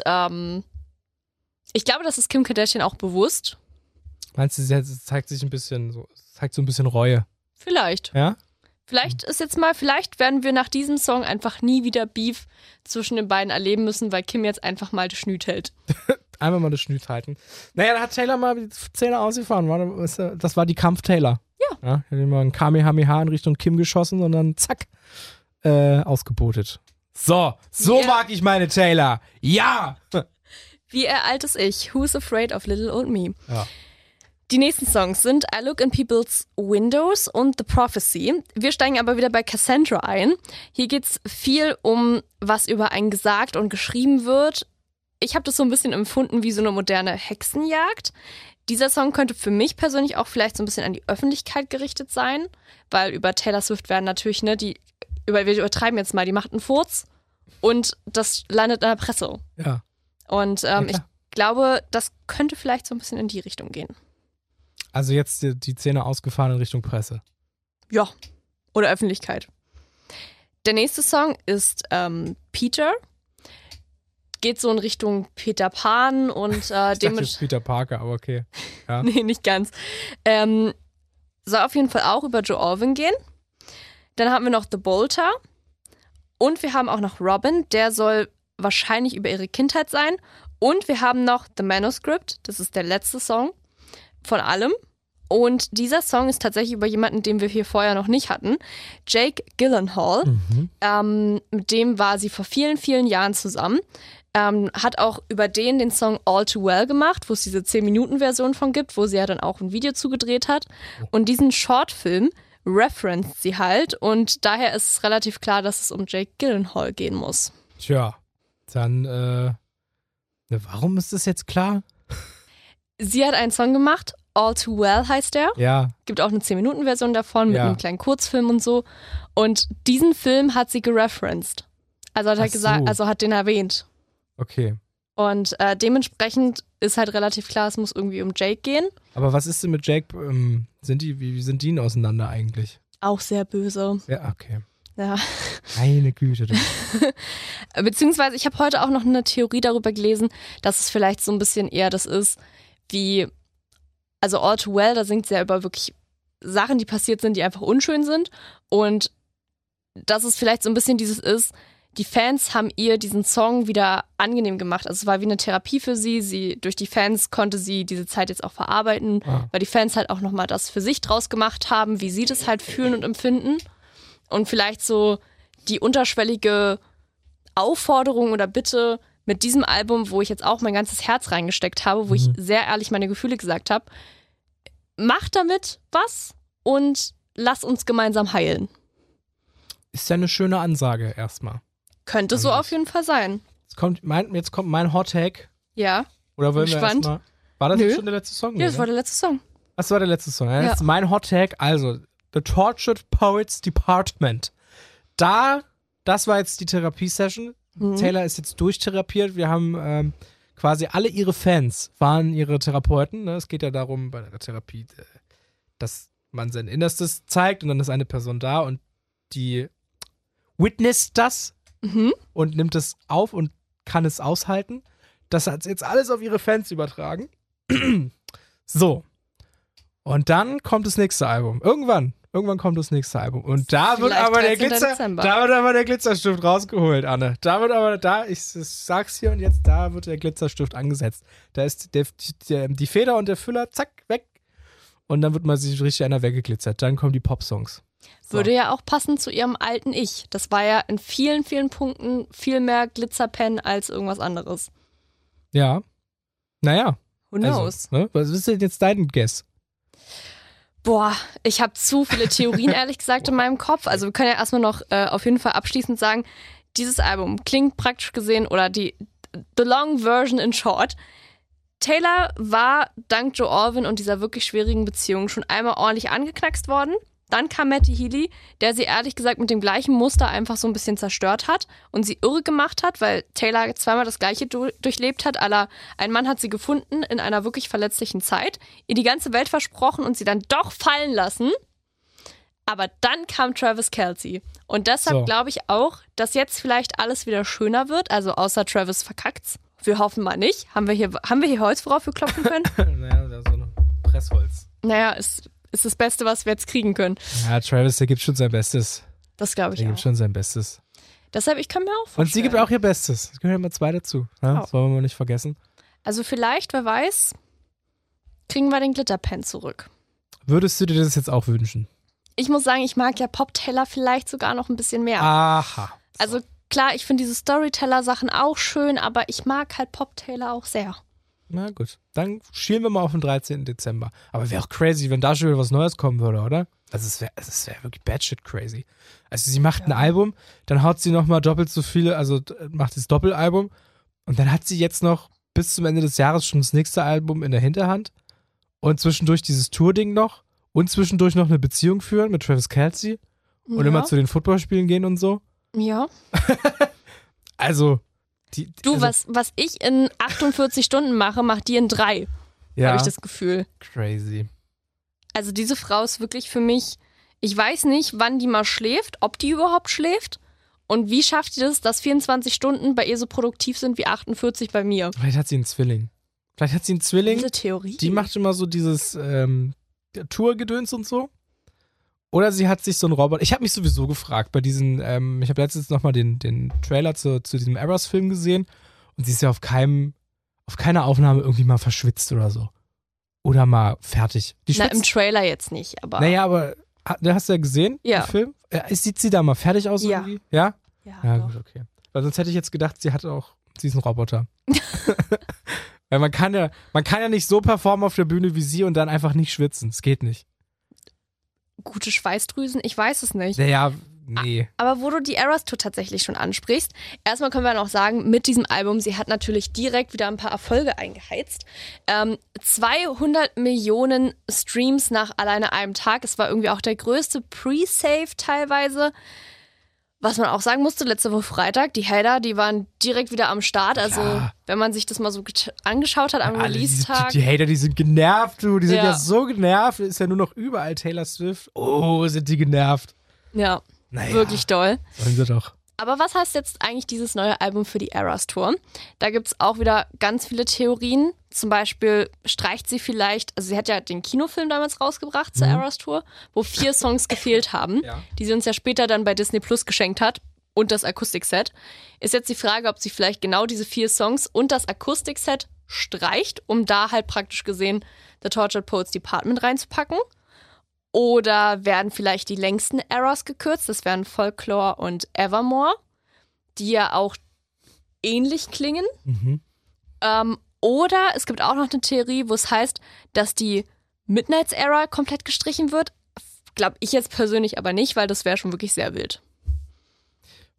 ich glaube, das ist Kim Kardashian auch bewusst. Meinst du, sie zeigt sich ein bisschen so, zeigt so ein bisschen Reue? Vielleicht. Ja? Vielleicht werden wir nach diesem Song einfach nie wieder Beef zwischen den beiden erleben müssen, weil Kim jetzt einfach mal den Schnüt hält. Einmal mal das Schnüt halten. Naja, da hat Taylor mal die Zähne ausgefahren. Das war die Kampf-Taylor. Ja. Er hat immer ein Kamehameha in Richtung Kim geschossen und dann zack, ausgebotet. So Ja. mag ich meine Taylor. Ja! Wie ihr altes Ich, Who's Afraid of Little Old Me? Ja. Die nächsten Songs sind I Look in People's Windows und The Prophecy. Wir steigen aber wieder bei Cassandra ein. Hier geht's viel um, was über einen gesagt und geschrieben wird. Ich habe das so ein bisschen empfunden wie so eine moderne Hexenjagd. Dieser Song könnte für mich persönlich auch vielleicht so ein bisschen an die Öffentlichkeit gerichtet sein, weil über Taylor Swift werden natürlich, wir übertreiben jetzt mal, die macht einen Furz und das landet in der Presse. Ja. Und klar. ich glaube, das könnte vielleicht so ein bisschen in die Richtung gehen. Also jetzt die Zähne ausgefahren in Richtung Presse. Ja, oder Öffentlichkeit. Der nächste Song ist Peter. Geht so in Richtung Peter Pan und Ich dachte jetzt Peter Parker, aber okay. Ja. Nee, nicht ganz. Soll auf jeden Fall auch über Joe Alwyn gehen. Dann haben wir noch The Bolter. Und wir haben auch noch Robin, der soll wahrscheinlich über ihre Kindheit sein. Und wir haben noch The Manuscript, das ist der letzte Song von allem. Und dieser Song ist tatsächlich über jemanden, den wir hier vorher noch nicht hatten. Jake Gyllenhaal. Mit dem war sie vor vielen, vielen Jahren zusammen. Hat auch über den Song All Too Well gemacht, wo es diese 10-Minuten-Version von gibt, wo sie ja dann auch ein Video zugedreht hat. Und diesen Shortfilm referenced sie halt. Und daher ist es relativ klar, dass es um Jake Gyllenhaal gehen muss. Tja, dann, warum ist das jetzt klar? Sie hat einen Song gemacht, All Too Well heißt der. Ja. Gibt auch eine 10-Minuten-Version davon mit einem kleinen Kurzfilm und so. Und diesen Film hat sie gereferenced. Also hat den erwähnt. Okay. Und dementsprechend ist halt relativ klar, es muss irgendwie um Jake gehen. Aber was ist denn mit Jake? Wie sind die denn auseinander eigentlich? Auch sehr böse. Ja, okay. Ja. Meine Güte. Beziehungsweise ich habe heute auch noch eine Theorie darüber gelesen, dass es vielleicht so ein bisschen eher das ist, wie, also All Too Well, da singt sie ja über wirklich Sachen, die passiert sind, die einfach unschön sind. Und dass es vielleicht so ein bisschen dieses ist, die Fans haben ihr diesen Song wieder angenehm gemacht. Also es war wie eine Therapie für sie. Durch die Fans konnte sie diese Zeit jetzt auch verarbeiten, weil die Fans halt auch nochmal das für sich draus gemacht haben, wie sie das halt fühlen und empfinden. Und vielleicht so die unterschwellige Aufforderung oder Bitte mit diesem Album, wo ich jetzt auch mein ganzes Herz reingesteckt habe, wo ich sehr ehrlich meine Gefühle gesagt habe, mach damit was und lass uns gemeinsam heilen. Ist ja eine schöne Ansage erstmal. Könnte so auf jeden Fall sein. Jetzt kommt mein Hot Take. Ja. Oder wollen wir Gespannt. erstmal. War das Nö. jetzt schon der letzte Song? Ja, das war der letzte Song. Das war der letzte Song. Ja. Ja. Jetzt mein Hot Take. Also, The Tortured Poets Department. Das war jetzt die Therapiesession. Taylor ist jetzt durchtherapiert. Wir haben quasi alle ihre Fans waren ihre Therapeuten. Ne? Es geht ja darum, bei der Therapie, dass man sein Innerstes zeigt und dann ist eine Person da und die witnessed das und nimmt es auf und kann es aushalten. Das hat jetzt alles auf ihre Fans übertragen. So. Und dann kommt das nächste Album. Irgendwann kommt das nächste Album. Und da wird Vielleicht aber der 13. Glitzer, Dezember. da wird aber der Glitzerstift rausgeholt, Anne. Ich sag's hier und jetzt, da wird der Glitzerstift angesetzt. Da ist die Feder und der Füller, zack, weg. Und dann wird mal sich richtig einer weggeglitzert. Dann kommen die Popsongs. So. Würde ja auch passen zu ihrem alten Ich. Das war ja in vielen, vielen Punkten viel mehr Glitzerpen als irgendwas anderes. Ja. Naja. Who knows? Also, ne? Was ist denn jetzt dein Guess? Boah, ich habe zu viele Theorien, ehrlich gesagt, in meinem Kopf. Also wir können ja erstmal noch auf jeden Fall abschließend sagen, dieses Album klingt praktisch gesehen, oder the long version in short, Taylor war dank Joe Alwyn und dieser wirklich schwierigen Beziehung schon einmal ordentlich angeknackst worden. Dann kam Matty Healy, der sie ehrlich gesagt mit dem gleichen Muster einfach so ein bisschen zerstört hat und sie irre gemacht hat, weil Taylor zweimal das Gleiche durchlebt hat. Ein Mann hat sie gefunden in einer wirklich verletzlichen Zeit, ihr die ganze Welt versprochen und sie dann doch fallen lassen. Aber dann kam Travis Kelce. Und deshalb glaube ich auch, dass jetzt vielleicht alles wieder schöner wird. Also außer Travis verkackt's. Wir hoffen mal nicht. Haben wir hier Holz, worauf wir klopfen können? Naja, so ein Pressholz. Naja, ist das Beste, was wir jetzt kriegen können. Ja, Travis, der gibt schon sein Bestes. Das glaube ich Der auch. gibt schon sein Bestes. Deshalb, ich kann mir auch vorstellen. Und sie gibt auch ihr Bestes. Es gehören immer zwei dazu. Ne? Das wollen wir mal nicht vergessen. Also vielleicht, wer weiß, kriegen wir den Glitterpen zurück. Würdest du dir das jetzt auch wünschen? Ich muss sagen, ich mag ja Pop-Taylor vielleicht sogar noch ein bisschen mehr. Aha. Also klar, ich finde diese Storyteller-Sachen auch schön, aber ich mag halt Pop-Taylor auch sehr. Na gut, dann schielen wir mal auf den 13. Dezember. Aber wäre auch crazy, wenn da schon wieder was Neues kommen würde, oder? Also es wäre wirklich batshit crazy. Also sie macht ein Album, dann haut sie nochmal doppelt so viele, also macht das Doppelalbum und dann hat sie jetzt noch bis zum Ende des Jahres schon das nächste Album in der Hinterhand und zwischendurch dieses Tour-Ding noch und zwischendurch noch eine Beziehung führen mit Travis Kelce und immer zu den Footballspielen gehen und so. Ja. Also was ich in 48 Stunden mache, macht die in 3. ja, Habe ich das Gefühl. crazy. Also diese Frau ist wirklich für mich, ich weiß nicht, wann die mal schläft, ob die überhaupt schläft und wie schafft die das, dass 24 Stunden bei ihr so produktiv sind wie 48 bei mir. Vielleicht hat sie einen Zwilling. Diese Theorie. Die macht immer so dieses Tourgedöns und so. Oder sie hat sich so einen Roboter. Ich habe mich sowieso gefragt bei diesen, ich habe letztens nochmal den Trailer zu diesem Eras-Film gesehen und sie ist ja auf keiner Aufnahme irgendwie mal verschwitzt oder so. Oder mal fertig. Im Trailer jetzt nicht, aber. Naja, aber hast du ja gesehen, Ja. den Film? Sieht sie da mal fertig aus Ja. irgendwie? Ja? Ja, doch. gut, okay. Weil sonst hätte ich jetzt gedacht, sie ist ein Roboter. Weil man kann ja nicht so performen auf der Bühne wie sie und dann einfach nicht schwitzen. Es geht nicht. Gute Schweißdrüsen, ich weiß es nicht. Naja, nee. Aber wo du die Eras Tour tatsächlich schon ansprichst, erstmal können wir noch sagen, mit diesem Album, sie hat natürlich direkt wieder ein paar Erfolge eingeheizt. 200 Millionen Streams nach alleine einem Tag. Es war irgendwie auch der größte Pre-Save teilweise. Was man auch sagen musste, letzte Woche Freitag, die Hater, die waren direkt wieder am Start. Also, wenn man sich das mal so angeschaut hat am Release-Tag. Die Hater, die sind genervt, du. Die sind Ja. ja so genervt. Ist ja nur noch überall Taylor Swift. Oh, sind die genervt. Ja, Naja. wirklich doll. Sollen sie doch. Aber was heißt jetzt eigentlich dieses neue Album für die Eras Tour? Da gibt es auch wieder ganz viele Theorien. Zum Beispiel streicht sie vielleicht, also sie hat ja den Kinofilm damals rausgebracht zur Eras Tour, wo 4 Songs gefehlt haben, die sie uns ja später dann bei Disney Plus geschenkt hat und das Akustikset. Ist jetzt die Frage, ob sie vielleicht genau diese 4 Songs und das Akustikset streicht, um da halt praktisch gesehen The Tortured Poets Department reinzupacken. Oder werden vielleicht die längsten Eras gekürzt? Das wären Folklore und Evermore, die ja auch ähnlich klingen. Oder es gibt auch noch eine Theorie, wo es heißt, dass die Midnights Era komplett gestrichen wird. Glaube ich jetzt persönlich aber nicht, weil das wäre schon wirklich sehr wild.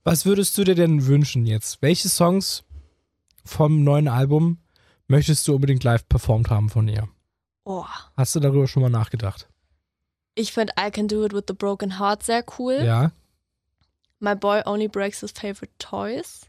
Was würdest du dir denn wünschen jetzt? Welche Songs vom neuen Album möchtest du unbedingt live performt haben von ihr? Oh. Hast du darüber schon mal nachgedacht? Ich finde I Can Do It With The Broken Heart sehr cool. Ja. My Boy Only Breaks His Favorite Toys.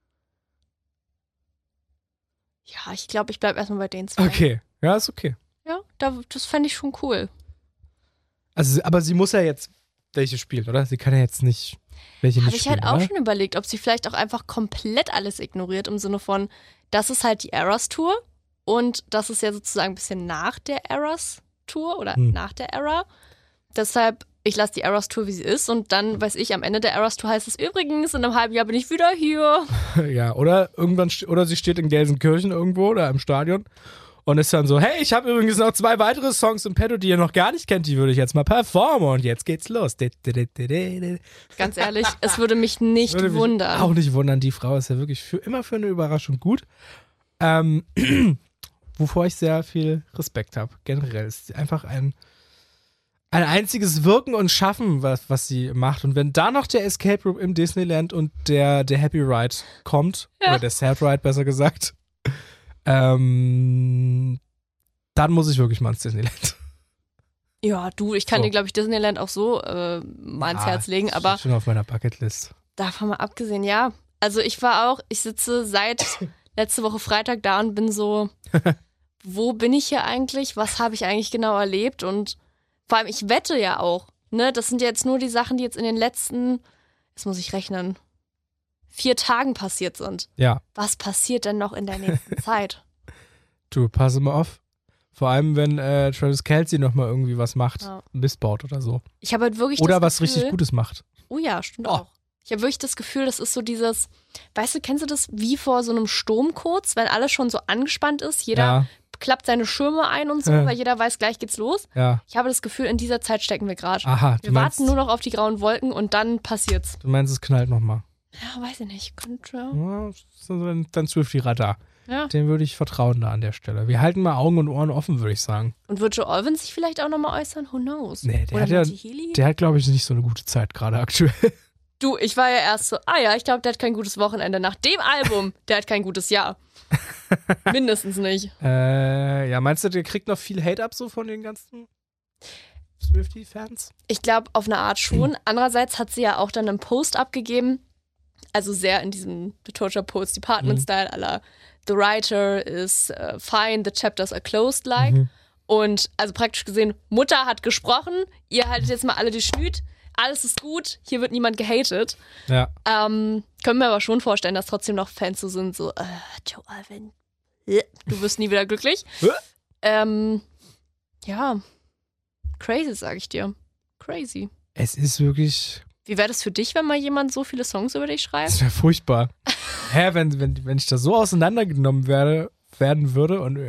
Ja, ich glaube, ich bleibe erstmal bei den zwei. Okay. Ja, ist okay. Ja, das fände ich schon cool. Also, aber sie muss ja jetzt welche spielen, oder? Sie kann ja jetzt nicht welche Habe nicht ich spielen, halt auch oder? schon überlegt, ob sie vielleicht auch einfach komplett alles ignoriert, im Sinne von, das ist halt die Eras Tour und das ist ja sozusagen ein bisschen nach der Eras Tour oder nach der Era. Deshalb, ich lasse die Eras Tour, wie sie ist und dann weiß ich, am Ende der Eras Tour heißt es übrigens, in einem halben Jahr bin ich wieder hier. Ja, oder irgendwann oder sie steht in Gelsenkirchen irgendwo oder im Stadion und ist dann so, hey, ich habe übrigens noch 2 weitere Songs im Petto, die ihr noch gar nicht kennt, die würde ich jetzt mal performen und jetzt geht's los. Ganz ehrlich, es würde mich nicht Würde mich wundern. auch nicht wundern, die Frau ist ja wirklich immer für eine Überraschung gut. Wovor ich sehr viel Respekt habe. Generell ist sie einfach ein einziges Wirken und Schaffen, was sie macht. Und wenn da noch der Escape Room im Disneyland und der Happy Ride kommt, oder der Sad Ride besser gesagt, dann muss ich wirklich mal ins Disneyland. Ja, du, ich kann dir, glaube ich, Disneyland auch so mal ins Herz legen, aber Steht schon auf meiner Bucketlist. davon mal abgesehen, ja. Also ich sitze seit letzte Woche Freitag da und bin so, wo bin ich hier eigentlich? Was habe ich eigentlich genau erlebt? Und vor allem, ich wette ja auch, ne, das sind ja jetzt nur die Sachen, die jetzt in den letzten, jetzt muss ich rechnen, 4 Tagen passiert sind. Ja. Was passiert denn noch in der nächsten Zeit? Du, pass mal auf. Vor allem, wenn Travis Kelce nochmal irgendwie was macht, Ja. missbaut oder so. Ich habe halt wirklich Oder das was Gefühl, richtig Gutes macht. Oh ja, stimmt Oh. auch. Ich habe wirklich das Gefühl, das ist so dieses, weißt du, kennst du das wie vor so einem Sturm kurz, wenn alles schon so angespannt ist, jeder klappt seine Schirme ein und so, Ja. weil jeder weiß, gleich geht's los. Ja. Ich habe das Gefühl, in dieser Zeit stecken wir gerade. Aha, Wir warten nur noch auf die grauen Wolken und dann passiert's. du meinst, es knallt nochmal. Ja, weiß ich nicht. Könnte. Ja, dann Swiftie-Radar. Ja. Dem würde ich vertrauen da an der Stelle. Wir halten mal Augen und Ohren offen, würde ich sagen. Und wird Joe Alvin sich vielleicht auch nochmal äußern? Who knows? Nee, der Oder hat ja- Matty Healy? Der hat, glaube ich, nicht so eine gute Zeit gerade aktuell. Du, ich war ja erst so, ich glaube, der hat kein gutes Wochenende. Nach dem Album, der hat kein gutes Jahr. Mindestens nicht. Ja, meinst du, der kriegt noch viel Hate ab so von den ganzen Swiftie-Fans? Ich glaube, auf eine Art schon. Andererseits hat sie ja auch dann einen Post abgegeben, also sehr in diesem The Torture Poets Department-Style à la The writer is fine, the chapters are closed like. Und also praktisch gesehen, Mutter hat gesprochen, ihr haltet jetzt mal alle die Schnüt, alles ist gut, hier wird niemand gehatet. Ja. Können wir aber schon vorstellen, dass trotzdem noch Fans so sind, so, Joe Alvin, du wirst nie wieder glücklich. Ja, crazy, sag ich dir. Crazy. Es ist wirklich, Wie wäre das für dich, wenn mal jemand so viele Songs über dich schreibt? das wäre furchtbar. Hä, wenn ich da so auseinandergenommen werden würde und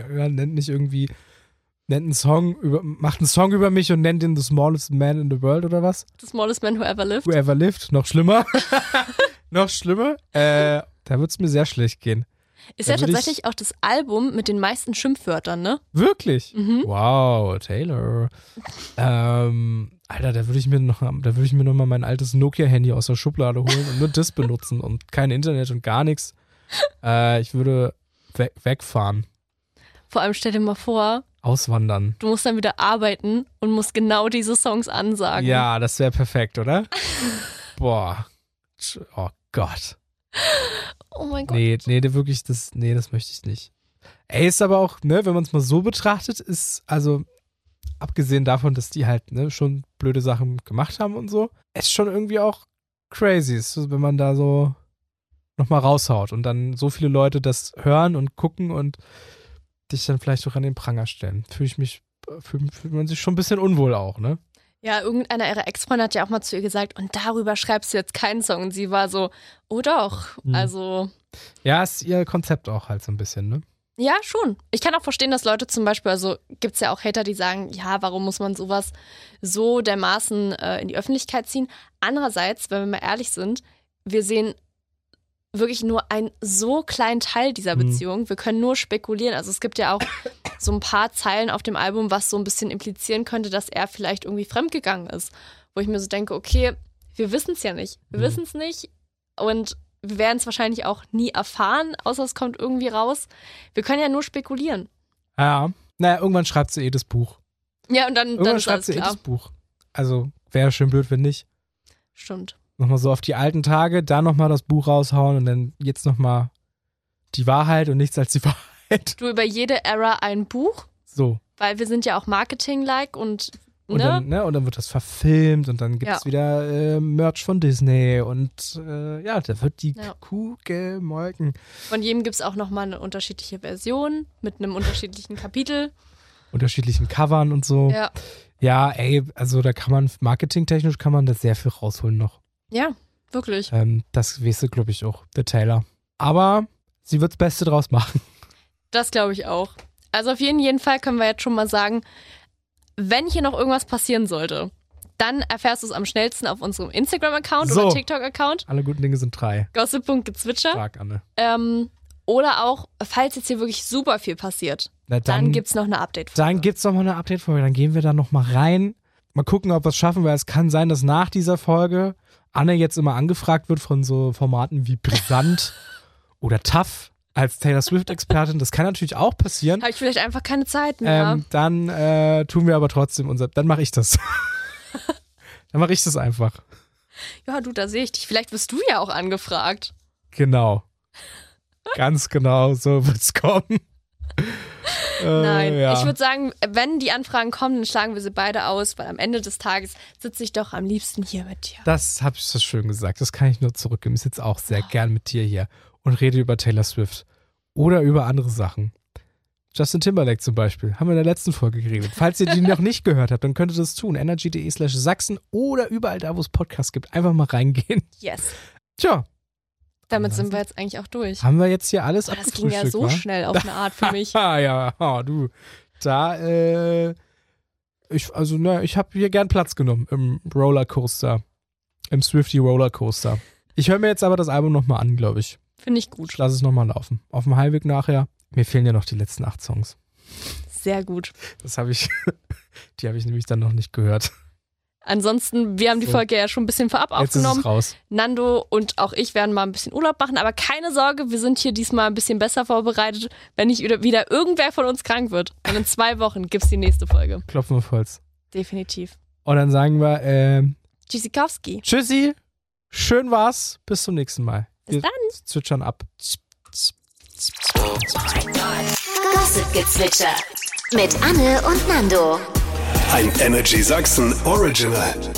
macht einen Song über mich und nennt ihn The Smallest Man in the World oder was? The Smallest Man Who Ever Lived? Who ever lived? Noch schlimmer. Noch schlimmer. Da würde es mir sehr schlecht gehen. Ist da ja würd ich- tatsächlich auch das Album mit den meisten Schimpfwörtern, ne? Wirklich? Mhm. Wow, Taylor. Alter, da würde ich mir noch mal mein altes Nokia-Handy aus der Schublade holen und nur das benutzen und kein Internet und gar nichts. Ich würde wegfahren, Vor allem stell dir mal vor, auswandern. du musst dann wieder arbeiten und musst genau diese Songs ansagen. Ja, das wäre perfekt, oder? Boah. Oh Gott. Oh mein Gott. Nee, das möchte ich nicht. Ey, ist aber auch, ne, wenn man es mal so betrachtet, ist, also, abgesehen davon, dass die halt, ne, schon blöde Sachen gemacht haben und so, ist schon irgendwie auch crazy, ist, wenn man da so nochmal raushaut und dann so viele Leute das hören und gucken und dich dann vielleicht auch an den Pranger stellen. Fühlt man sich schon ein bisschen unwohl auch, ne? Ja, irgendeiner ihrer Ex-Freunde hat ja auch mal zu ihr gesagt, und darüber schreibst du jetzt keinen Song. Und sie war so, oh doch. Also, Ja, ist ihr Konzept auch halt so ein bisschen, ne? ja, schon. Ich kann auch verstehen, dass Leute zum Beispiel, also gibt es ja auch Hater, die sagen, ja, warum muss man sowas so dermaßen in die Öffentlichkeit ziehen? Andererseits, wenn wir mal ehrlich sind, wir sehen wirklich nur einen so kleinen Teil dieser Beziehung. Wir können nur spekulieren. Also es gibt ja auch so ein paar Zeilen auf dem Album, was so ein bisschen implizieren könnte, dass er vielleicht irgendwie fremdgegangen ist. Wo ich mir so denke, okay, wir wissen es ja nicht. Wir wissen es nicht. und wir werden es wahrscheinlich auch nie erfahren, außer es kommt irgendwie raus. Wir können ja nur spekulieren. Ja, naja, irgendwann schreibt sie das Buch. Ja, und dann Irgendwann ist schreibt alles sie klar. das Buch. Also wäre schön blöd, wenn nicht. Stimmt. Nochmal so auf die alten Tage, dann nochmal das Buch raushauen und dann jetzt nochmal die Wahrheit und nichts als die Wahrheit. Du über jede Era ein Buch, So. weil wir sind ja auch Marketing-like und Und, dann, und dann wird das verfilmt und dann gibt es Ja. wieder Merch von Disney und da wird die Ja. Kuh gemolken. von jedem gibt es auch nochmal eine unterschiedliche Version mit einem unterschiedlichen Kapitel. Unterschiedlichen Covern und so. Ja, Ja, ey, also da kann man, marketingtechnisch kann man da sehr viel rausholen noch. ja, wirklich. Das weißt du, glaube ich, auch, der Taylor. Aber sie wird das Beste draus machen. Das glaube ich auch. Also auf jeden Fall können wir jetzt schon mal sagen, wenn hier noch irgendwas passieren sollte, dann erfährst du es am schnellsten auf unserem Instagram-Account So. oder TikTok-Account. Alle guten Dinge sind 3. Gossip.gezwitscher. Stark, Anne. Oder auch, falls jetzt hier wirklich super viel passiert, Na, dann gibt es noch eine Update-Folge. Dann gibt's noch mal eine Update-Folge. Dann gehen wir da noch mal rein. Mal gucken, ob wir es schaffen, weil es kann sein, dass nach dieser Folge Anne jetzt immer angefragt wird von so Formaten wie Brisant oder Tough als Taylor Swift-Expertin. Das kann natürlich auch passieren. Habe ich vielleicht einfach keine Zeit mehr. Dann tun wir aber trotzdem dann mache ich das. Dann mache ich das einfach. Ja, du, da sehe ich dich. Vielleicht wirst du ja auch angefragt. Genau. Ganz genau, so wird's kommen. Nein, Ja. ich würde sagen, wenn die Anfragen kommen, dann schlagen wir sie beide aus, weil am Ende des Tages sitze ich doch am liebsten hier mit dir. Das habe ich so schön gesagt. Das kann ich nur zurückgeben. Ich sitze auch sehr gern mit dir hier und rede über Taylor Swift. Oder über andere Sachen. Justin Timberlake zum Beispiel. Haben wir in der letzten Folge geredet. Falls ihr die noch nicht gehört habt, dann könnt ihr das tun. energy.de/Sachsen oder überall da, wo es Podcasts gibt. Einfach mal reingehen. Yes. Tja, Damit sind wir jetzt eigentlich auch durch. haben wir jetzt hier alles Das ging ja abgefrühstückt, so wa? schnell auf eine Art für mich. Ah ja, du. Da, ich habe hier gern Platz genommen im Rollercoaster. Im Swiftie Rollercoaster. Ich höre mir jetzt aber das Album nochmal an, glaube ich. Finde ich gut. Ich lasse es nochmal laufen. Auf dem Heimweg nachher. Mir fehlen ja noch die letzten 8 Songs. Sehr gut. Die habe ich nämlich dann noch nicht gehört. Ansonsten, wir haben die So. Folge ja schon ein bisschen vorab Jetzt ist aufgenommen. es raus. Nando und auch ich werden mal ein bisschen Urlaub machen, aber keine Sorge, wir sind hier diesmal ein bisschen besser vorbereitet, wenn nicht wieder irgendwer von uns krank wird. Und in 2 Wochen gibt's die nächste Folge. Klopfen wir auf Holz. Definitiv. Und dann sagen wir, Tschüssikowski. tschüssi, schön war's, bis zum nächsten Mal. Bis Wir dann. zwitschern ab. Gossip-Gezwitscher. Mit Anne und Nando. Ein Energy Sachsen Original.